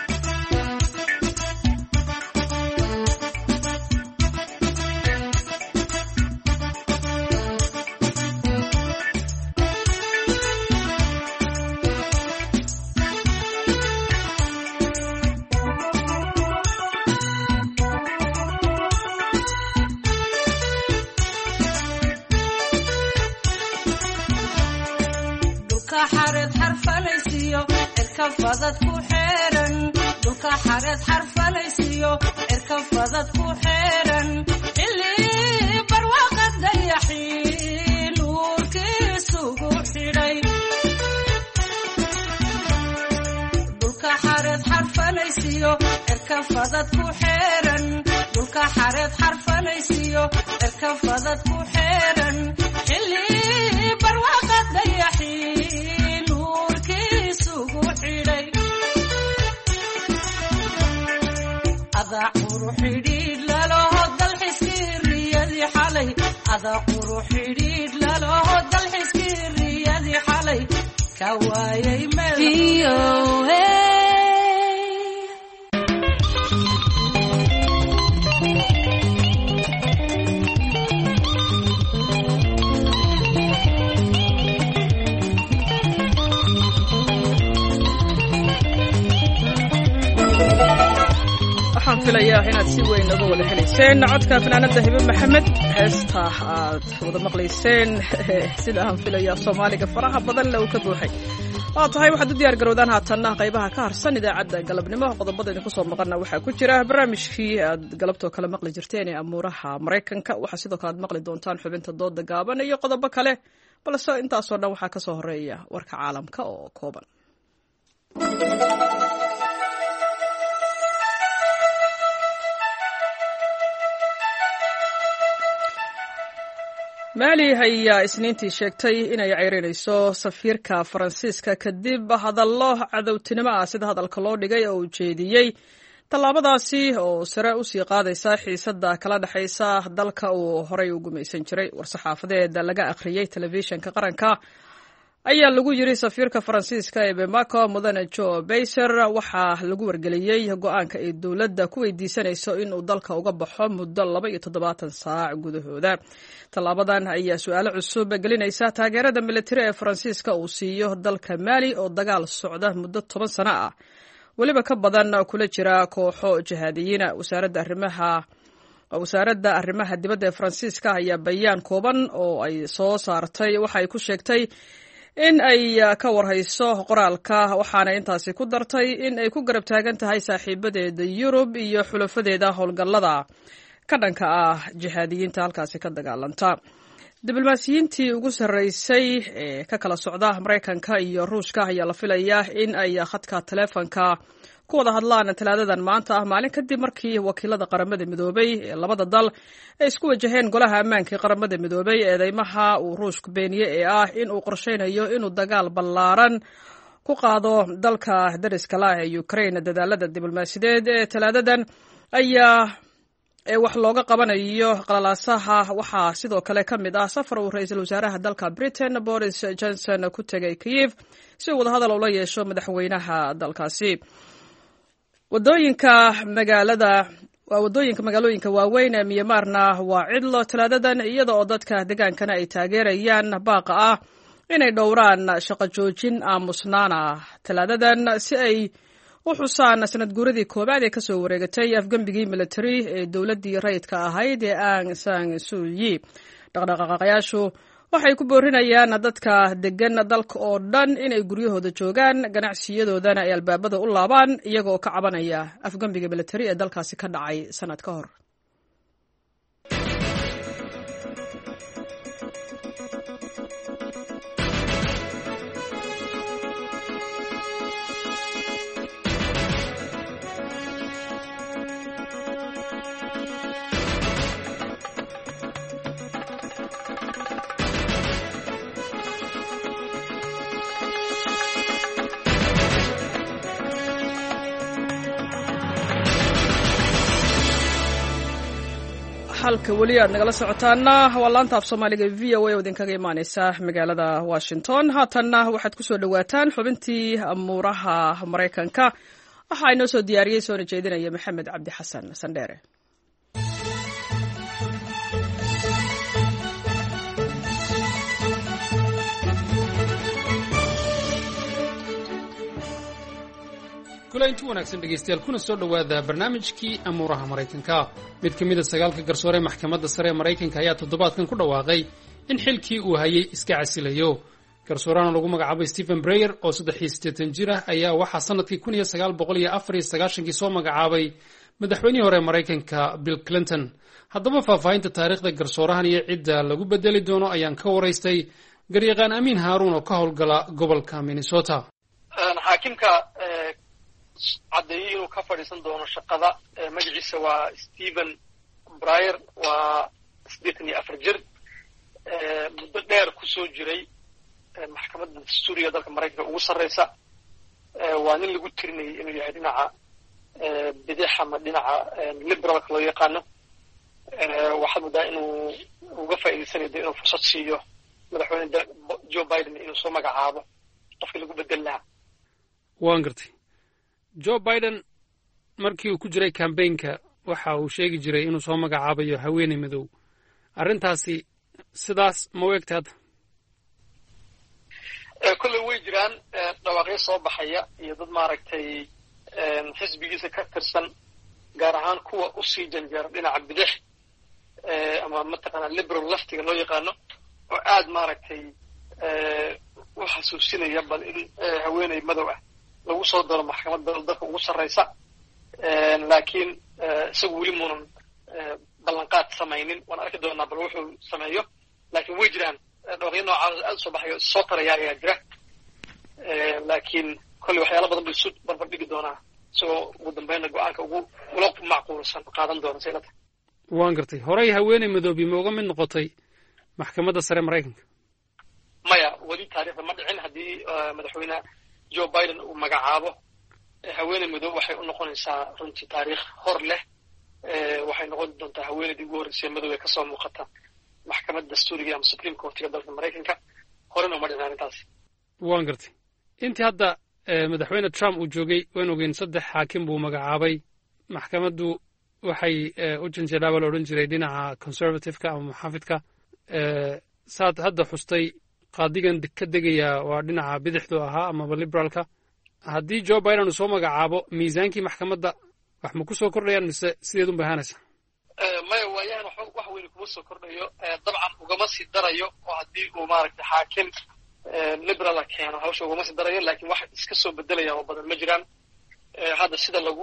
dhulka xareed xarfalaysiyo cirka fadad ku xeeran dhulka xareed xarfalaysiyo cirka fadad ku xeeran xilli barwaaqad dayaxii nuurkiisugu xidhay dhulka xareed xarfalaysiyo cirka fadad ku xeeran dhulka xareed xarfalaysiyo cirka fadad ku xeeran xilli barwaaqad dayaxii nuurkiisugu xidhay ada quru xidhiidh laloho dalxiskii riyadii xalay ada quru xidhiidh laloho dalxiskii riyadii xalay ka waayay meel inaad si weyn uga wada helayseen codka fanaanada hibe maxamed heesta aad wada maqlayseen sida aan filaya soomaaliga faraha badan le uu ka buuxay waa tahay waxaad u diyaar garowdaan haatanna qaybaha ka harsan idaacadda galabnimo qodobada idinku soo maqana waxaa ku jira barnaamijkii aad galabtoo kale maqli jirteen ee amuuraha maraykanka waxaa sidoo kale aad maqli doontaan xubinta dooda gaaban iyo qodobo kale balse intaasoo dhan waxaa ka soo horeeya warka caalamka oo kooban. maali ayaa isniintii sheegtay inay ceyrinayso safiirka faransiiska kadib hadallo cadowtinimo ah sida hadalka loo dhigay oo ujeediyey tallaabadaasi oo sare usii qaadaysa xiisadda kala dhexaysa dalka uu horey u gumaysan jiray war-saxaafadeed laga akhriyey telefishinka qaranka ayaa lagu yiri safiirka faransiiska ee bamako mudane jo bayser waxaa lagu wargeliyey go-aanka ay dowladda ku weydiisanayso inuu dalka uga baxo muddo 72 saac gudahooda. tallaabadan ayaa su-aalo cusub gelinaysa taageerada militari ee faransiiska uu siiyo dalka maali oo dagaal socda muddo 10 sano ah weliba ka badan kula jira kooxo jihaadiyiina. wasaaradda arrimaha dibadda ee faransiiska ayaa bayaan kooban oo ay soo saartay waxa ay ku sheegtay in ay ka warhayso qoraalka waxaana intaasi ku dartay in ay ku garab taagan tahay saaxiibadeeda Yurub iyo xulafadeeda howlgallada ka dhanka ah jihaadiyiinta halkaasi ka dagaalanta. diblomaasiyiintii ugu sarreysay ee ka kala socda Mareykanka iyo Ruushka ayaa la filayaa in ay khadka taleefanka ku wada hadlaan talaadadan maanta ah maalin kadib markii wakiilada qaramada midoobay ee labada dal ay isku wajaheen golaha ammaanka ee qaramada midoobay eedeymaha uu Ruushku beeniyey ee ah in uu qorsheynayo inuu dagaal ballaaran ku qaado dalka dariska la ee Ukraine. dadaalada diblomaasiyadeed ee talaadadan ayaa wax looga qabanayo qalalaasaha waxaa sidoo kale ka mid ah safar uu ra'iisul wasaaraha dalka Britain Boris Johnson ku tegay Kyiv si uu wada hadal ula yeesho madaxweynaha dalkaasi. wadooyinka magaalooyinka waaweyn ee Myanmarna waa cidlo talaadadan iyada oo dadka deegaankana ay taageerayaan baaqa ah inay dhowraan shaqo joojin aamusnaana talaadadan si ay u xusaan sanad guuradii koobaad ee kasoo wareegatay afgembigii military ee dowladdii rayidka ahayd ee Aung San Suu Kyi. dhaqdhaqaaqayaashu waxay ku boorinayaan dadka degan dalka oo dhan inay guryahooda joogaan ganacsiyadoodana ay albaabada u laabaan iyagoo ka cabanaya afgembiga military ee dalkaasi ka dhacay sanad ka hor. halka weli aad nagala socotaana waa laanta af soomaaliga VOA oo idinkaga imaaneysa magaalada Washington. haatanna waxaad ku soo dhawaataan xubintii amuuraha Mareykanka waxaa inoo soo diyaariyey soona jeedinaya Maxamed Cabdi Xasan Sandheere. kulanti wanaagsan dhegeystayaal kuna soo dhawaada barnaamijkii amuuraha Mareykanka. mid ka mid ah 9 garsoore maxkamadda sare ee Mareykanka ayaa toddobaadkan ku dhawaaqay in xilkii uu hayay iska casilayo. garsoorana lagu magacaabay Stephen Breyer oo 83 jir ah ayaa waxaa sanadkii 1994 soo magacaabay madaxweynihii hore ee Mareykanka Bill Clinton. haddaba faahfaahinta taariikhda garsoorahan iyo cidda lagu bedeli doono ayaan ka waraystay garyaqaan Amiin Haaruun oo ka howlgala gobolka Minnesota. xaakimka caddeeyey inuu ka fadhiisan doono shaqada magaciisa waa Stephen Breyer waa 84 jir muddo dheer ku soo jiray maxkamadda dastuuriga dalka Mareykanka ugu sarreysa waa nin lagu tirinayay inuu yahay dhinaca bidix ama dhinaca liberalka loo yaqaano waxaa mudaa inuu uga faa'iideysanayo inuu fursad siiyo madaxweyne Joe Biden inuu soo magacaabo qofkii lagu bedel lahaa. waan gartay Joe Biden markii uu ku jiray campaignka waxa uu sheegi jiray inuu soo magacaabayo haweeney madow. arrintaasi sidaas ma u egtaad? kulley way jiraan dhawaaqyo soo baxaya iyo dad maaragtay xisbigiisa ka tirsan gaar ahaan kuwa usii janjeera dhinaca bidix ama mataqaanaa liberal laftiga loo yaqaano oo aad maaragtay u xasuusinaya bal in haweeney madow ah lagu soo daro maxkamadda dalka ugu sarraysa laakiin isagu weli muunan ballanqaad samaynin waan arki doonaa bal wuxuu sameeyo laakiin way jiraan dhooqyo noocaas aad usoo baxayo soo taraya ayaa jira laakiin kolley waxyaala badan buu isu barbar dhigi doonaa isagoo ugu dambeynna go-aanka ula macquulsan qaadan doona saylata waan gartay horey haweeney madoobi ma uga mid noqotay maxkamadda sare maraykanka maya weli taariikhda ma dhicin haddii madaxweyne joe biden uu magacaabo haweeney madow waxay u noqonaysaa runtii taariikh hor leh waxay noqon doontaa haweeneydii ugu horreysay madow ee kasoo muuqata maxkamadda dastuuriga ama supreme courtiga dalka maraykanka horena uma dhicin arrintaas waan gartay intii hadda madaxweyne trump uu joogay waan ogeyn 3 xaakim buu magacaabay maxkamaddu waxay u janjeedhaaba la odhan jiray dhinaca conservative-ka ama muxaafidka saad hadda xustay qaadigan ka degaya waa dhinaca bidixdu ahaa amaba liberaalka haddii joe biden uu soo magacaabo miisaankii maxkamadda wax ma ku soo kordhayaan mise sideedun bay ahaanaysaa maya waayahan wax weyne kuma soo kordhayo dabcan ugama sii darayo oo haddii uu maaragtay xaakim liberala keeno hawsha ugama sii darayo laakiin wax iska soo bedelaya oo badan ma jiraan hadda sida lagu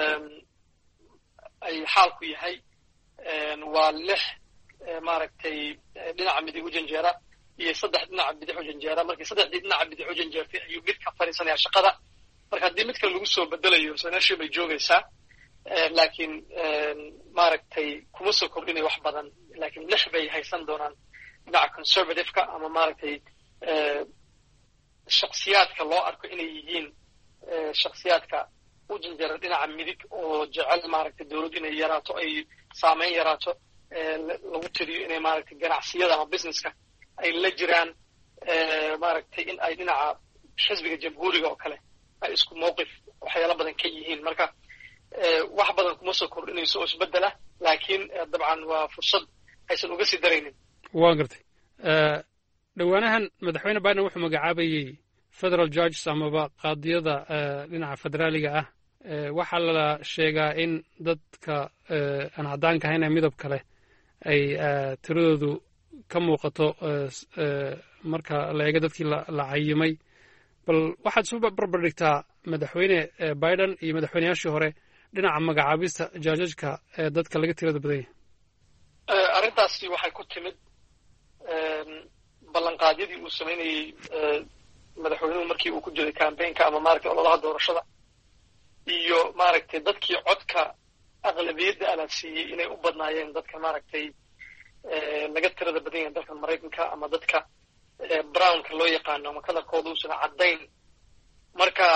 ay xaalku yahay waa 6 maaragtay dhinaca midig u janjeera iyo 3 dhinaca bidix u janjeera markii 3dii dhinaca bidix u janjeertay ayuu mid ka fariisanaya shaqada marka haddii mid kale lagu soo bedelayo sanaashii bay joogaysaa laakiin maaragtay kuma soo kordhinaya wax badan laakiin 6 bay haysan doonaan dhinaca conservative-ka ama maaragtay shakhsiyaadka loo arko inay yihiin shakhsiyaadka u janjeera dhinaca midig oo jecel maaragtay dawladdu inay yaraato ay saameyn yaraato lagu tiriyo inay maaragtay ganacsiyada ama businesska ay la jiraan maaragtay in ay dhinaca xisbiga jamhuuriga oo kale ay isku mowqif waxyaalo badan ka yihiin marka wax badan kuma soo kordhinayso oo isbedela laakiin dabcan waa fursad aysan uga sii daraynin waan gartay dhowaanahan madaxweyne biden wuxuu magacaabayey federal judges amaba qaadiyada dhinaca federaaliga ah waxaa la sheegaa in dadka aan caddaanka ahayn ee midab kale ay tiradoodu ka muuqato marka la eego dadkii la cayimay bal waxaad isu barbar dhigtaa madaxweyne biden iyo madaxweyneyaashii hore dhinaca magacaabista jaajajka ee dadka laga tirada badan yahay arrintaasi waxay ku timid ballanqaadyadii uu samaynayey madaxweynuhu markii uu ku jiray campaignka ama maaragtay ololaha doorashada iyo maaragtay dadkii codka aqlabiyadda ala siiyey inay u badnaayeen dadka maaragtay laga tirada badan yahay dalka maraykanka ama dadka brownka loo yaqaano ama kalarkooda uusan caddayn marka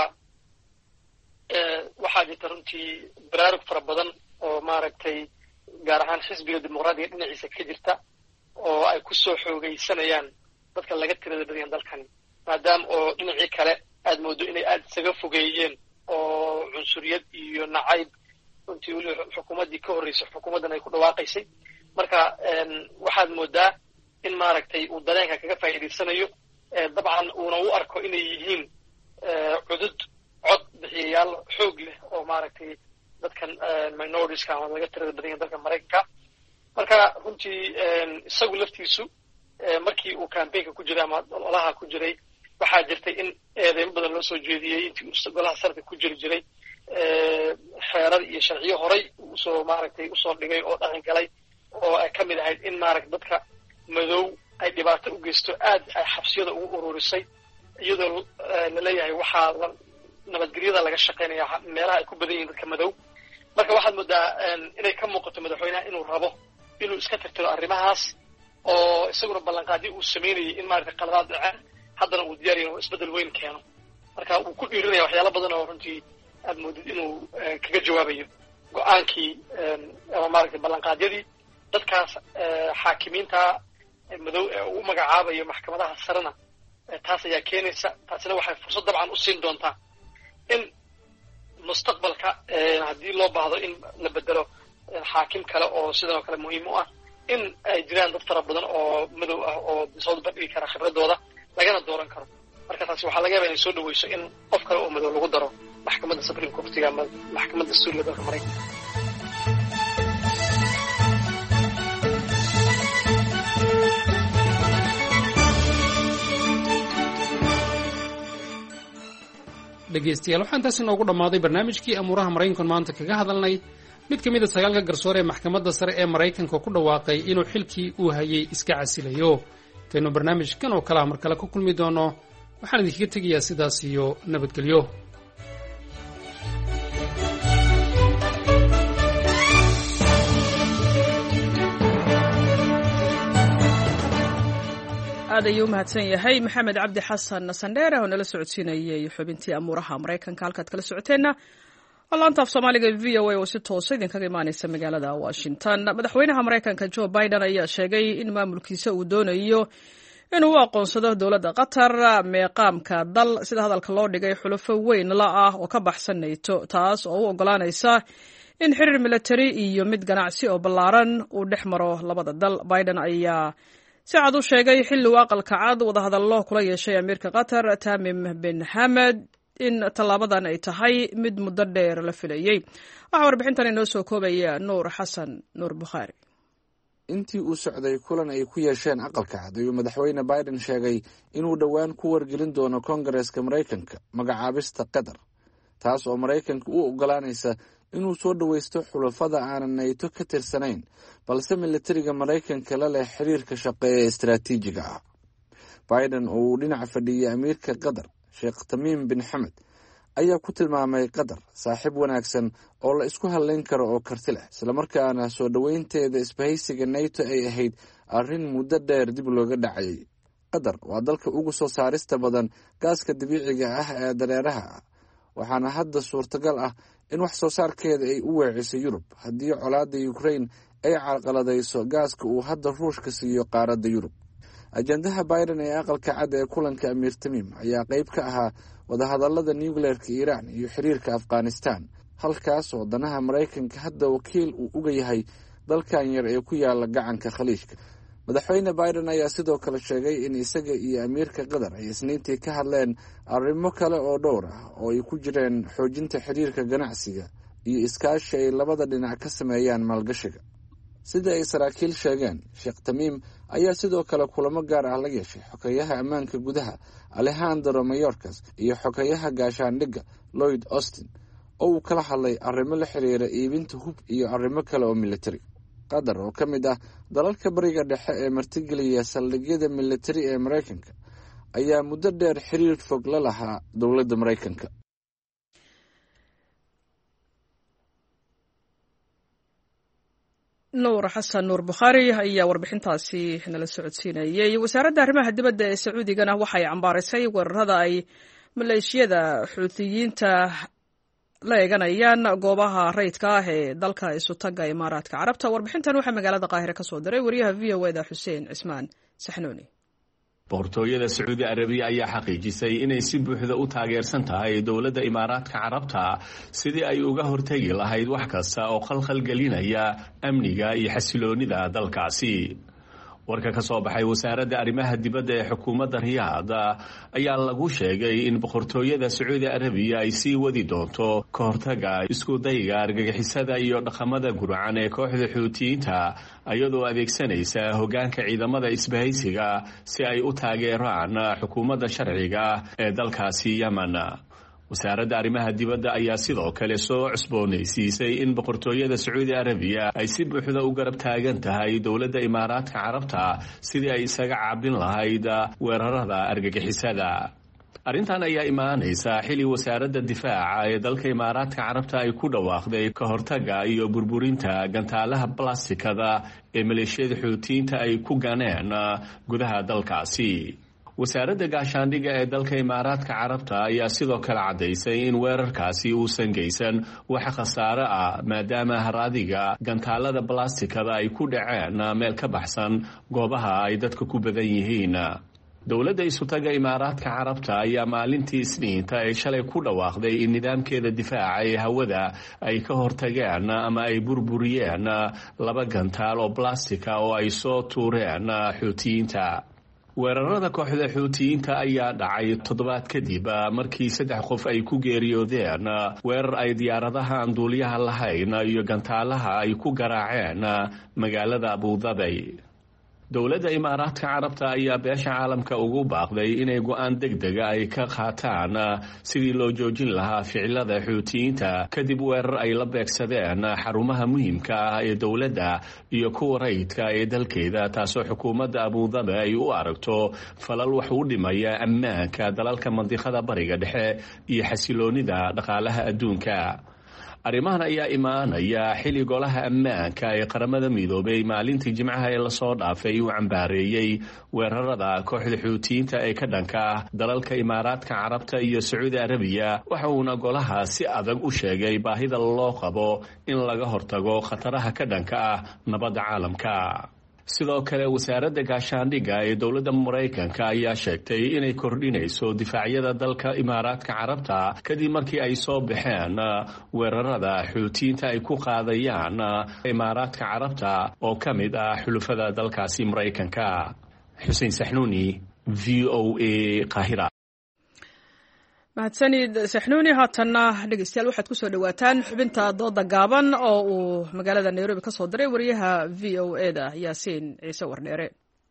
waxaa jirta runtii baraarug fara badan oo maaragtay gaar ahaan xisbiga dimuqraadiga dhinaciisa ka jirta oo ay ku soo xoogaysanayaan dadka laga tirada badan yahay dalkan maadaama oo dhinacii kale aad mooddo inay aad isaga fogeeyeen oo cunsuriyad iyo nacayb runtii weli xukuumaddii ka horreysay xukuumaddan ay ku dhawaaqaysay marka waxaad mooddaa in maaragtay uu dareenka kaga faa'iidaysanayo dabcan uuna u arko inay yihiin cudud cod bixiyayaal xoog leh oo maaragtay dadkan minoritiska ama laga tirada badan yahay dalka maraykanka marka runtii isagu laftiisu markii uu campaignka ku jiray ama ololaha ku jiray waxaa jirtay in eedeymo badan loo soo jeediyey intii uu golaha sanadka ku jiri jiray xeerar iyo sharciyo horay usoo maaragtay usoo dhigay oo dhaqan galay oo ay ka mid ahayd in maaragtay dadka madow ay dhibaato u geysto aad ay xabsiyada ugu ururisay iyadoo laleeyahay waxaa nabadgelyada laga shaqaynaya meelaha ay ku badan yihiin dadka madow marka waxaad moodaa inay ka muuqato madaxweynaha inuu rabo inuu iska tirtiro arrimahaas oo isaguna ballanqaadyo uu samaynayay in maaragtay qaladaad dhaceen haddana uu diyaariyo inuu isbeddel weyn keeno marka uu ku dhiirinaya waxyaalo badan oo runtii aad moodid inuu kaga jawaabayo go-aankii ama maaragtay ballanqaadyadii dadkaas xaakimiinta madow ee uu magacaabayo maxkamadaha sarena taas ayaa keenaysa taasina waxay fursad dabcan u siin doontaa in mustaqbalka haddii loo baahdo in la bedelo xaakim kale oo sidanoo kale muhiim u ah in ay jiraan dad fara badan oo madow ah oo soo bandhigi kara khibradooda lagana dooran karo marka taasi waxaa laga yaaba inay soo dhaweyso in qof kale oo madow lagu daro maxkamadda supreme courtiga ama maxkamadda dastuuriga dalka maraykanka dhegaystayaal waxaan taasi noogu dhammaaday barnaamijkii amuuraha maraykankan maanta kaga hadalnay mid ka mid a 9 garsoore ee maxkamadda sare ee maraykanka ku dhawaaqay inuu xilkii uu hayay iska casilayo intaynu barnaamijkan oo kale mar kale ku kulmi doono waxaan idinkaga tegayaa sidaas iyo nabadgelyo. aad ayuu mahadsan yahay maxamed cabdi xasan sandheere oo nala socodsiinayay xubintii amuuraha maraykanka halkaad kala socoteenna laanta af soomaaliga v o a oo si toosa idinkaga imaanaysa magaalada washington. madaxweynaha maraykanka joe biden ayaa sheegay in maamulkiisa uu doonayo inuu u aqoonsado dowladda qatar meeqaamka dal sida hadalka loo dhigay xulufo weyn la ah oo ka baxsan nato, taas oo u ogolaanaysa in xiriir militari iyo mid ganacsi oo ballaaran uu dhex maro labada dal. biden ayaa si cad u sheegay xilli uu aqalka cad wadahadallo kula yeeshay amiirka qatar tamim bin hamed in tallaabadan ay tahay mid muddo dheer la filayey. waxaa warbixintan inoo soo koobaya nuur xasan nuur bukhaari. intii uu socday kulan ay ku yeesheen aqalka cad ayuu madaxweyne biden sheegay inuu dhowaan ku wargelin doono koongareeska maraykanka magacaabista qatar, taas oo maraykanka u ogolaanaysa inuu soo dhowaysto xulafada aanan nato ka tirsanayn balse militariga maraykanka la leh xiriirka shaqe ee istaraatiijiga ah. biden oo uu dhinaca fadhiyey amiirka qatar sheekh tamiim bin xamed ayaa ku tilmaamay qatar saaxiib wanaagsan oo la isku hadlayn karo oo karti leh, islamarkaana soo dhoweynteeda isbahaysiga nato ay ahayd arrin muddo dheer dib looga dhacayay. qatar waa dalka ugu soo saarista badan gaaska dabiiciga ah ee dareeraha ah, waxaana hadda suurtagal ah in wax soo saarkeeda ay u weeciso yurub haddii colaadda ukraine ay carqaladayso gaaska uu hadda ruushka siiyo qaaradda yurub. ajendaha biden ee aqalka cad ee kulanka amiir tamiim ayaa qayb ka ahaa wadahadallada nucleerka iiraan iyo xiriirka afghanistan, halkaas oo danaha maraykanka hadda wakiil uu uga yahay dalkan yar ee ku yaala gacanka khaliijka. madaxweyne biden ayaa sidoo kale sheegay in isaga iyo amiirka qatar ay isniintii ka hadleen arrimo kale oo dhowr ah oo ay ku jireen xoojinta xiriirka ganacsiga iyo iskaashi ay labada dhinac ka sameeyaan maalgashiga. sida ay saraakiil sheegeen, sheekh tamiim ayaa sidoo kale kulamo gaar ah la yeeshay xogeyaha ammaanka gudaha alejandro mayorkas iyo xogeyaha gaashaandhigga lloyd austin oo uu kala hadlay arrimo la xiriira iibinta hub iyo arrimo kale oo militari. qatar oo ka mid ah dalalka bariga dhexe ee martigeliya saldhigyada militari ee maraykanka ayaa muddo dheer xiriir fog la lahaa dowladda maraykanka. nuur xasan nuur bukhaari ayaa warbixintaasi nala socodsiinayay. wasaaradda arrimaha dibadda ee sacuudigana waxay cambaarisay weerarada ay maleeshiyada xuutiyiinta la eeganayaan goobaha rayidka ah ee dalka isutaga imaaraadka carabta. warbixintan waxaa magaalada qaahire ka soo diray wariyaha v o eda xuseen cismaan saxnuuni. boqortooyada sacuudi arabiya ayaa xaqiijisay inay si buuxda u taageersan tahay dowladda imaaraadka carabta sidii ay uga hortegi lahayd wax kasta oo khalkhal gelinaya amniga iyo xasiloonida dalkaasi. warka ka soo baxay wasaaradda arrimaha dibadda ee xukuumadda riyaad ayaa lagu sheegay in boqortooyada sacuudi arabiya ay sii wadi doonto ka hortaga isku dayga argagixisada iyo dhaqamada gurcan ee kooxda xuutiyiinta, iyadoo adeegsanaysa hoggaanka ciidamada isbahaysiga si ay u taageeraan xukuumadda sharciga ee dalkaasi yemen. wasaaradda arrimaha dibadda ayaa sidoo kale soo cusboonaysiisay in boqortooyada sacuudi arabiya ay si buuxda u garab taagan tahay dowladda imaaraadka carabta sidii ay isaga caabin lahayd weerarada argagixisada. arrintan ayaa imaanaysa xili wasaaradda difaaca ee dalka imaaraadka carabta ay ku dhawaaqday ka hortaga iyo burburinta gantaalaha blastikada ee maleeshiyada xuutiyiinta ay ku ganeen gudaha dalkaasi. wasaaradda gaashaandhigga ee dalka imaaraadka carabta ayaa sidoo kale caddaysay in weerarkaasi uusan geysan wax khasaare ah maadaama haraadiga gantaalada balastikada ay ku dhaceen meel ka baxsan goobaha ay dadka ku badan yihiin. dowladda isutaga imaaraadka carabta ayaa maalintii isniinta ee shalay ku dhawaaqday in nidaamkeeda difaaca ee hawada ay ka hortageen ama ay burburiyeen 2 gantaal oo balastika oo ay soo tuureen xuutiyiinta. weerarada kooxda xuutiyiinta ayaa dhacay 7 kadib markii 3 qof ay ku geeriyoodeen weerar ay diyaaradaha aan duuliyaha lahayn iyo gantaalaha ay ku garaaceen magaalada abudabi. dowladda imaaraadka carabta ayaa beesha caalamka ugu baaqday inay go-aan degdega ay ka qaataan sidii loo joojin lahaa ficilada xuutiyiinta kadib weerar ay la beegsadeen xarumaha muhiimka ah ee dowladda iyo kuwa rayidka ee dalkeeda taasoo xukuumadda abudabi ay u aragto falal wax u dhimaya ammaanka dalalka mandiqada bariga dhexe iyo xasiloonida dhaqaalaha adduunka arrimahan ayaa imaanaya xilli golaha ammaanka ee qaramada midoobay maalintii jimcaha ee lasoo dhaafay uu cambaareeyey weerarada kooxda xuutiyiinta ee ka dhanka ah dalalka imaaraadka carabta iyo sacuudi arabiya waxa uuna golaha si adag u sheegay baahida loo qabo in laga hortago khataraha ka dhanka ah nabadda caalamka sidoo kale wasaaradda gaashaandhigga ee dowladda maraykanka ayaa sheegtay inay kordhinayso difaacyada dalka imaaraadka carabta kadib markii ay soo baxeen weerarada xuutiyiinta ay ku qaadayaan imaaraadka carabta oo ka mid ah xulufada dalkaasi maraykanka xuseen saxnuuni v o a qaahira mahadsanid saxnuuni haatanna dhegeystayaal waxaad ku soo dhawaataan xubinta dooda gaaban oo uu magaalada nairobi ka soo diray wariyaha v o e da yaasiin ciise wardheere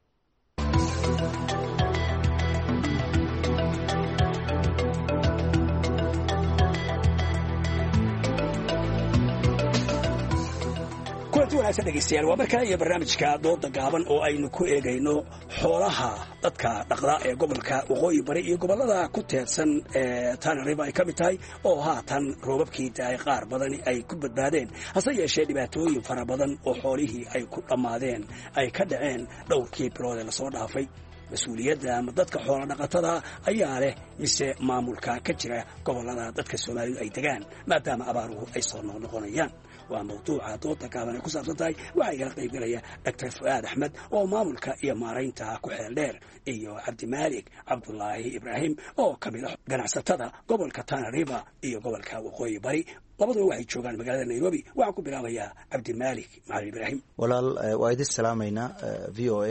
kulanti wanaagsan dhegaystayaal waa markaa iyo barnaamijka dooda gaaban oo aynu ku eegayno xoolaha dadka dhaqda ee gobolka waqooyi bari iyo gobollada ku teedsan ee Tana River ay ka mid tahay oo haatan roobabkii daay qaar badan ay ku badbaadeen hase yeeshee dhibaatooyin fara badan oo xoolihii ay ku dhammaadeen ay ka dhaceen dhowrkii bilood ee lasoo dhaafay mas-uuliyadda ama dadka xoolo dhaqatada ayaa leh mise maamulka ka jira gobollada dadka Soomaalidu ay degaan maadaama abaaruhu ay soo noqonayaan waa mawduuca dooda gaaban ay ku saabsan tahay waxaa igala qaybgalaya Dr. Fuaad Axmed oo maamulka iyo maaraynta ku xeel dheer iyo Cabdimaalik Cabdullaahi Ibraahim oo ka mid ah ganacsatada gobolka Tana River iyo gobolka waqooyi bari labaduba waxay joogaan magaalada Nairobi waxaan ku bilaabayaa Cabdimaalik Macalin Ibraahim walaal waa idin salaamaynaa v o a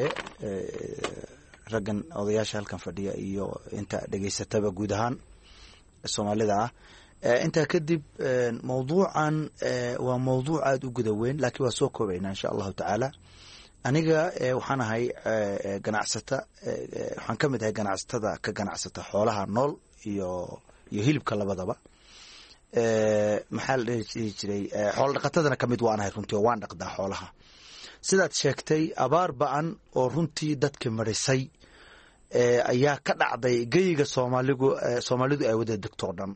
raggan odayaasha halkan fadhiya iyo inta dhegaysataba guud ahaan Soomaalida ah inta kadib mawduucan waa mawduuc aad u guda weyn laakiin waa soo koobaynaa insha Allah taala aniga waxaan ahay ganacsata waxaan kamid ahay ganacsatada ka ganacsata xoolaha nool iyo hilibka labadaba maxaa la dhihi jiray xoolo dhaqatadana kamid waan ahay runtii waan dhaqdaa xoolaha sidaad sheegtay abaar ba'an oo runtii dadka marisay ayaa ka dhacday geyiga Soomaalidu ay wada degto dhan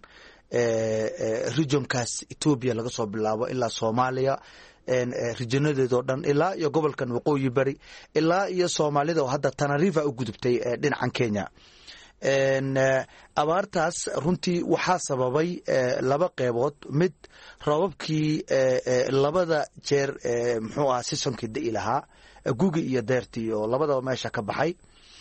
regionkaas Ethiopia laga soo bilaabo ilaa Soomaaliya regionadeedo dhan ilaa iyo gobolkan waqooyi bari ilaa iyo Soomaalida oo hadda Tana River u gudubtay dhinacan Kenya abaartaas runtii waxaa sababay laba qeybood mid roobabkii labada jeer muxuu ahaa seasonkii da'i lahaa gugi iyo deertii oo labadaba meesha ka baxay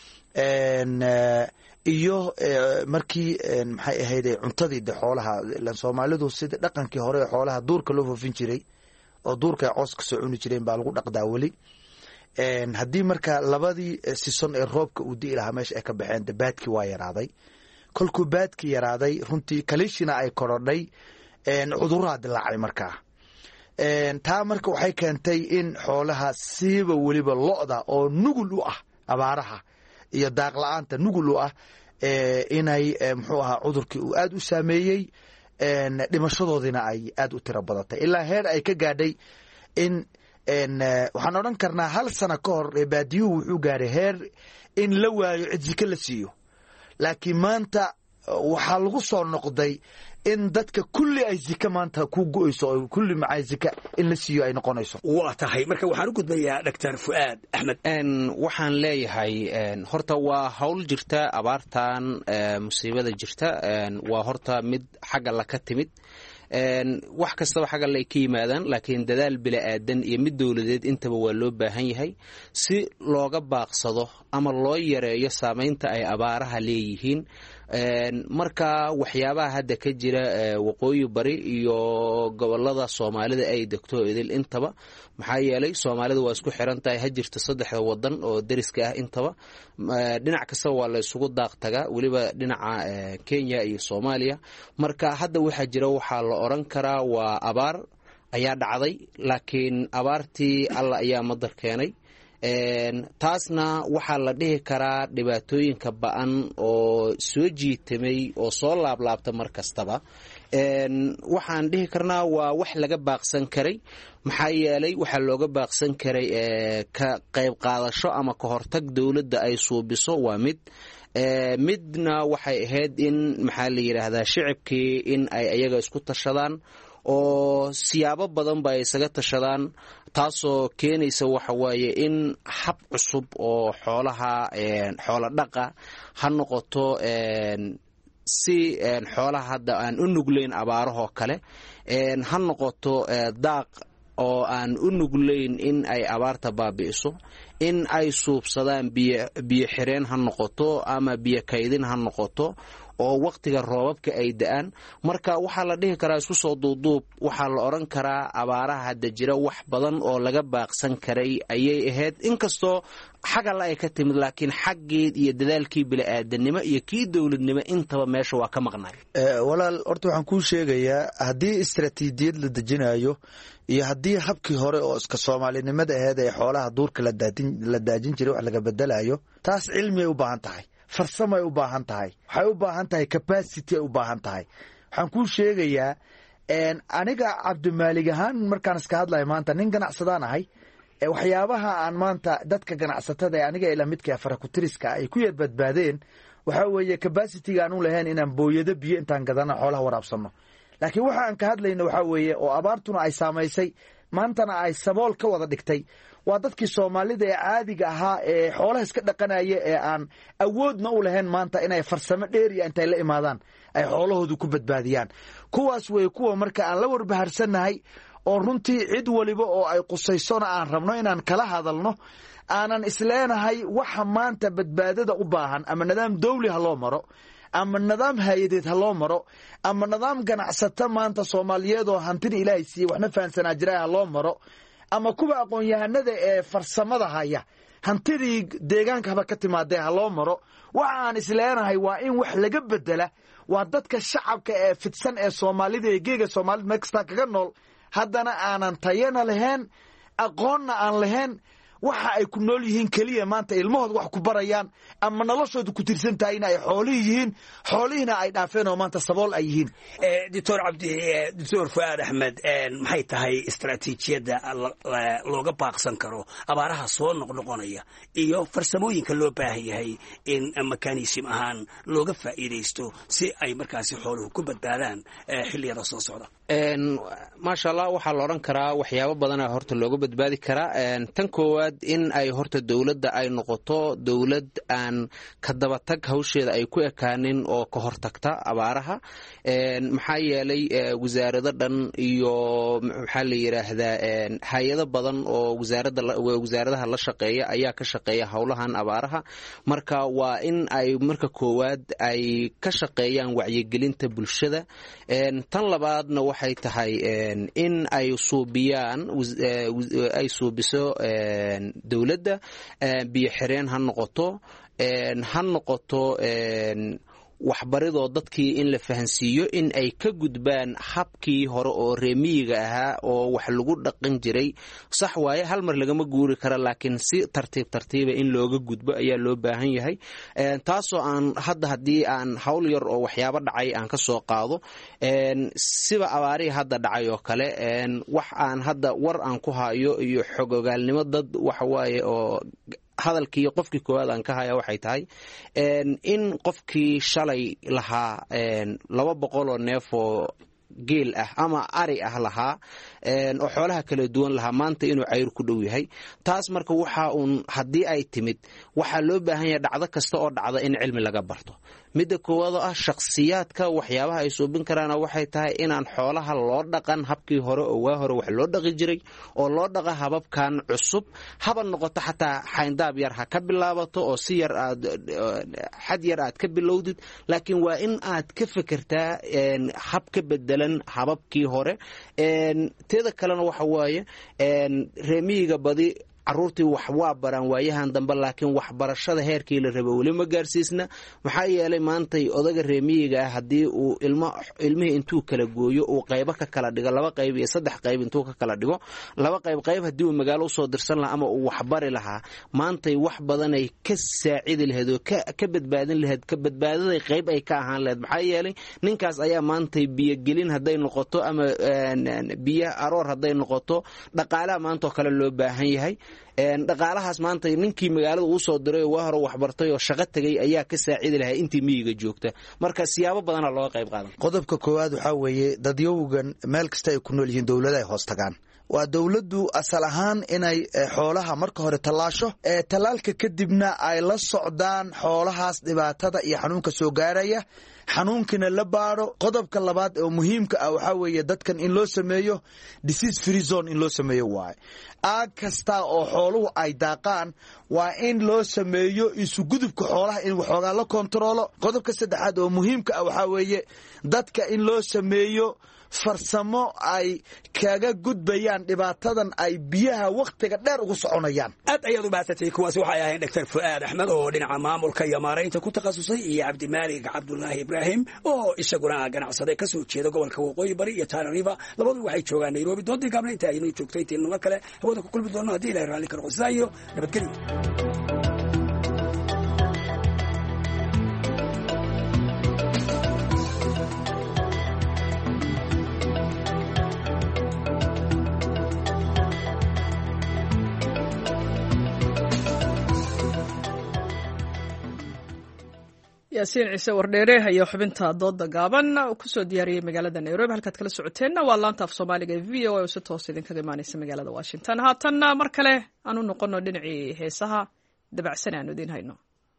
iyo markii maxay ahayd cuntadii de xoolaha lan Soomaalidu sida dhaqankii hore xoolaha duurka loo foofin jiray oo duurka coos ka soo cuni jireen baa lagu dhaqdaa wali haddii marka labadii season ee roobka uu di'i lahaa meesha ay ka baxeen de baadkii waa yaraaday kolkuu baadkii yaraaday runtii kalishina ay korodhay cudurraa dilaacay markaa taa marka waxay keentay in xoolaha siiba weliba lo'da oo nugul u ah abaaraha iyo daaq la'aanta nugul u ah inay muxuu ahaa cudurkii uu aad u saameeyey dhimashadoodina ay aad u tiro badatay ilaa heer ay ka gaadhay in waxaan odhan karnaa hal sano ka hor baadiyuhu wuxuu gaaray heer in la waayo cid zika la siiyo laakiin maanta waxaa lagu soo noqday in dadka kulli ay zika maanta ku go'ayso oo kulli macay zika in la siiyo ay noqonayso waa tahay marka waxaan u gudbayaa Dr. Fuaad Axmed waxaan leeyahay horta waa hawl jirta abaartan musiibada jirta waa horta mid xagga la ka timid wax kastaba xagga la ka yimaadaan laakiin dadaal bilaadan iyo mid dawladeed intaba waa loo baahan yahay si looga baaqsado ama loo yareeyo saameynta ay abaaraha leeyihiin marka waxyaabaha hadda ka jira waqooyi bari iyo gobolada Soomaalida ay degto idil intaba maxaa yeelay Soomaalida waa isku xiran tahay hajirta saddexda wadan oo dariska ah intaba dhinac kasta waa la isugu daaq taga waliba dhinaca Kenya iyo Soomaaliya marka hadda waxa jira waxa la oran karaa waa abaar ayaa dhacday laakiin abaartii alla ayaa madar keenay taasna waxaa la dhihi karaa dhibaatooyinka ba'an oo soo jiitamay oo soo laablaabta mar kastaba waxaan dhihi karnaa waa wax laga baaqsan karay maxaa yeelay waxaa looga baaqsan karay ka qayb qaadasho ama ka hortag dowladda ay suubiso waa midna waxay ahayd in maxaa la yidhaahdaa shicibkii in ay ayaga isku tashadaan oo siyaabo badan ba ay isaga tashadaan taasoo keenaysa waxa waaye in hab cusub oo xoolaha xoolo dhaqa ha noqoto si xoolaha hadda aan u nuglayn abaarahoo kale ha noqoto daaq oo aan u nuglayn in ay abaarta baabi'iso in ay suubsadaan biyo xireen ha noqoto ama biyo kaydin ha noqoto oo waqtiga roobabka ay da'aan marka waxaa la dhihi karaa isku soo duuduub waxaa la odhan karaa abaaraha hadda jira wax badan oo laga baaqsan karay ayay ahayd inkastoo xagalla ay ka timid laakiin xaggeed iyo dadaalkii bini'aadanimo iyo kii dowladnimo intaba meesha waa ka maqnay walaal horta waxaan kuu sheegayaa haddii istaraatiijiyad la dejinayo iyo haddii habkii hore oo iska soomaalinimada aheyd ee xoolaha duurka la daajin jiray wax laga bedelayo taas cilmi ay u baahan tahay farsamo ay u baahan tahay waxay u baahan tahay capacity ay u baahan tahay waxaan kuu sheegayaa aniga cabdimaalig ahaan markaan iska hadlayo maanta nin ganacsadaan ahay waxyaabaha aan maanta dadka ganacsatada ee aniga ila midka farakutiriska ay ku yar badbaadeen waxaa weeye capacity-ga aan u lahayn inaan booyado biyo intaan gadana xoolaha waraabsanno laakiin waxa aan ka hadlayno waxaa weeye oo abaartuna ay saamaysay maantana ay sabool ka wada dhigtay waa dadkii soomaalida ee caadiga ahaa ee xoolaha iska dhaqanaya ee aan awoodna u lahayn maanta inay farsamo dheeriya intay la imaadaan ay xoolahoodu ku badbaadiyaan kuwaas weye kuwa marka aan la warbaharsannahay oo runtii cid waliba oo ay qusaysona aan rabno inaan kala hadalno aanan isleenahay waxa maanta badbaadada u baahan ama nidaam dawli ha loo maro ama nidaam hay-adeed ha loo maro ama nidaam ganacsato maanta soomaaliyeed oo hantida ilaahay siiye waxna fahansanaa jira ha loo maro ama kuwa aqoon-yahanada ee farsamada haya hantidii deegaanka haba ka timaadee ha loo maro waxa aan isleenahay waa in wax laga bedela waa dadka shacabka ee fidsan ee soomaalida ee geega soomaalida meel kastaa kaga nool haddana aanan tayana lahayn aqoonna aan lahayn waxa ay ku nool yihiin keliya maanta ilmahooda wax ku barayaan ama noloshooda ku tirsan tahay in ay xoolihii yihiin xoolihiina ay dhaafeen oo maanta sabool ay yihiin doctor fuaad axmed maxay tahay istaraatiijiyadda looga baaqsan karo abaaraha soo noqnoqonaya iyo farsamooyinka loo baahan yahay in mekanism ahaan looga faa'iidaysto si ay markaasi xooluhu ku badbaadaan xilliyada soo socda maasha allah waxaa la odhan karaa waxyaabo badana horta looga badbaadi karaa tan koowaad in ay horta dowladda ay noqoto dowlad aan ka dabatag hawsheeda ay ku ekaanin oo ka hortagta abaaraha maxaa yeelay wasaarado dhan iyo maxaa la yidhaahdaa hay-ado badan oo wasaaradaha la shaqeeya ayaa ka shaqeeya howlahan abaaraha marka waa in ay marka koowaad ay ka shaqeeyaan wacyigelinta bulshada tan labaadna waxay tahay in ay suubiyaan ay suubiso dowladda biyo xireen ha noqoto waxbaridoo dadkii in la fahansiiyo in ay ka gudbaan habkii hore oo reemiyiga ahaa oo wax lagu dhaqan jiray sax waaye hal mar lagama guuri kara laakiin si tartiiba in looga gudbo ayaa loo baahan yahay taasoo aan hadda haddii aan hawl yar oo waxyaabo dhacay aan ka soo qaado siba abaarihii hadda dhacay oo kale wax aan hadda war aan ku hayo iyo xogogaalnimo dad waxawaaye oo hadalkii qofkii koowaad aan ka haya waxay tahay in qofkii shalay lahaa 200 oo neef oo geel ah ama ari ah lahaa oo xoolaha kala duwan lahaa maanta inuu cayr ku dhow yahay taas marka waxa uun haddii ay timid waxaa loo baahan yahay dhacdo kasta oo dhacda in cilmi laga barto midda koowaad oo ah shakhsiyaadka waxyaabaha ay suubin karaana waxay tahay inaan xoolaha loo dhaqan habkii hore oo waa hore wax loo dhaqi jiray oo loo dhaqa hababkan cusub haba noqoto xataa xayndaab yar ha ka bilaabato oo si yar aad xad yar aad ka bilowdid laakiin waa in aad ka fekertaa hab ka bedelan hababkii hore teeda kalena waxa waaye reemiyiga badi caruurtii wax waa baraan waayahan dambe laakiin waxbarashada heerkii la rabo weli ma gaarsiisna maxaa yeelay maantay odaga reemiyiga ah haddii uu ilmihii intuu kala gooyo uu qaybo ka kala dhigo 2 qayb iyo 3 qayb intuu ka kala dhigo 2 qayb haddii uu magaalo usoo dirsan lahaa ama uu waxbari lahaa maantay wax badan ay ka saacidi lahayd oo ka badbaadin lahayd ka badbaadaday qayb ay ka ahaan lahayd maxaa yeelay ninkaas ayaa maantay biyo gelin hadday noqoto ama biyo aroor hadday noqoto dhaqaalaha maanta oo kale loo baahan yahay dhaqaalahaas maanta ninkii magaalada uu soo diray oo hore wax bartay oo shaqo tagay ayaa ka saacidi lahaa intii miyiga joogta marka siyaabo badan loo qayb qaadan qodobka koowaad waxa weeye dadyowgan meel kasta ay ku nool yihiin dawladda ay hoos tagaan waa dawladdu asal ahaan inay xoolaha marka hore tallaasho talaalka kadibna ay la socdaan xoolahaas dhibaatada iyo xanuunka soo gaaraya xanuunkina la baaro qodobka labaad oo muhiimka ah waxa weeye dadkan in loo sameeyo disease free zone in loo sameeyo waay aag kasta oo xooluhu ay daaqaan waa in loo sameeyo isu gudubka xoolaha in waxoogaa la kontrolo qodobka saddexaad oo muhiimka ah waxa weeye dadka in loo sameeyo farsamo ay kaga gudbayaan dhibaatadan ay biyaha waqtiga dheer ugu soconayaan aad ayaad u baahsatay kuwaasi waxay ahayn Dr. Fuad Ahmed oo dhinaca maamulka iyo maareynta ku takhasusay iyo Cabdimaalik Cabdullaahi Ibrahim oo isaguna ganacsade ka soo jeeda gobolka Waqooyi Bari iyo Tana River labadu waxay joogaan Nairobi doodii gaabna inta aynu joogtay tiin mar kale hawada ku kulmi doono hadii Ilaahay raali karo qosaayo nabadgelyo yaasiin ciise wardheere ayaa xubinta dooda gaaban ku soo diyaariyey magaalada Nairobi halkaad kala socoteenna waa laanta af Soomaaliga ee VOA oo si toos idinkaga imaanaysa magaalada Washington haatanna mar kale aanu noqono dhinacii heesaha dabacsan aanu idin hayno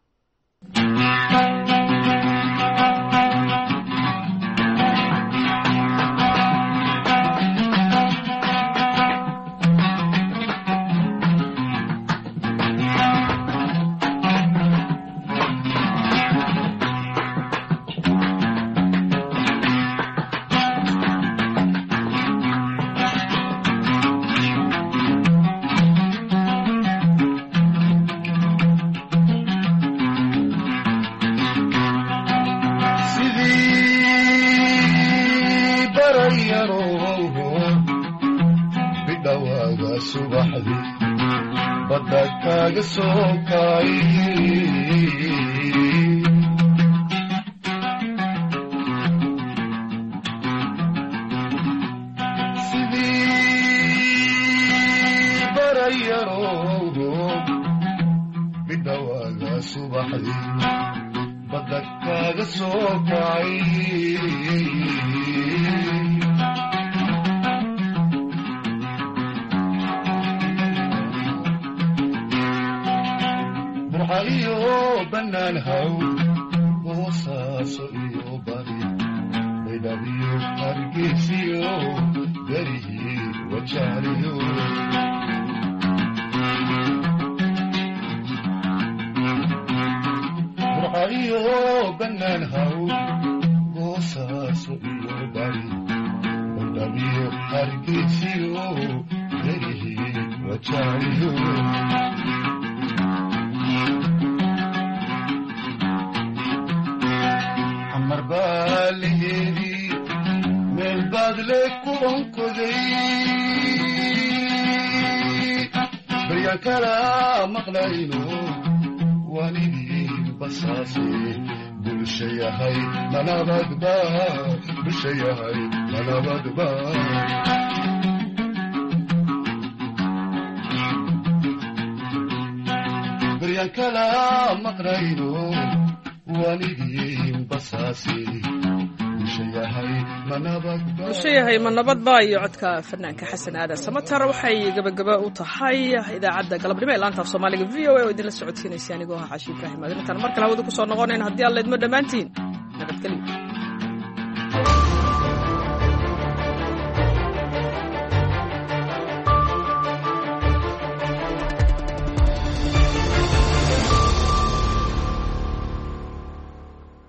ma nabadba iyo codka fanaanka xasan aadan samatar waxay gabagaba u tahay idaacadda galabnimo ee laanta af Soomaaliga VOA oo idinla socodsiinaysa anigoo ah Caashi Ibraahim Adintan mar kale hawada ku soo noqonayn haddii alla idmo dhammaantiin nabadgelyo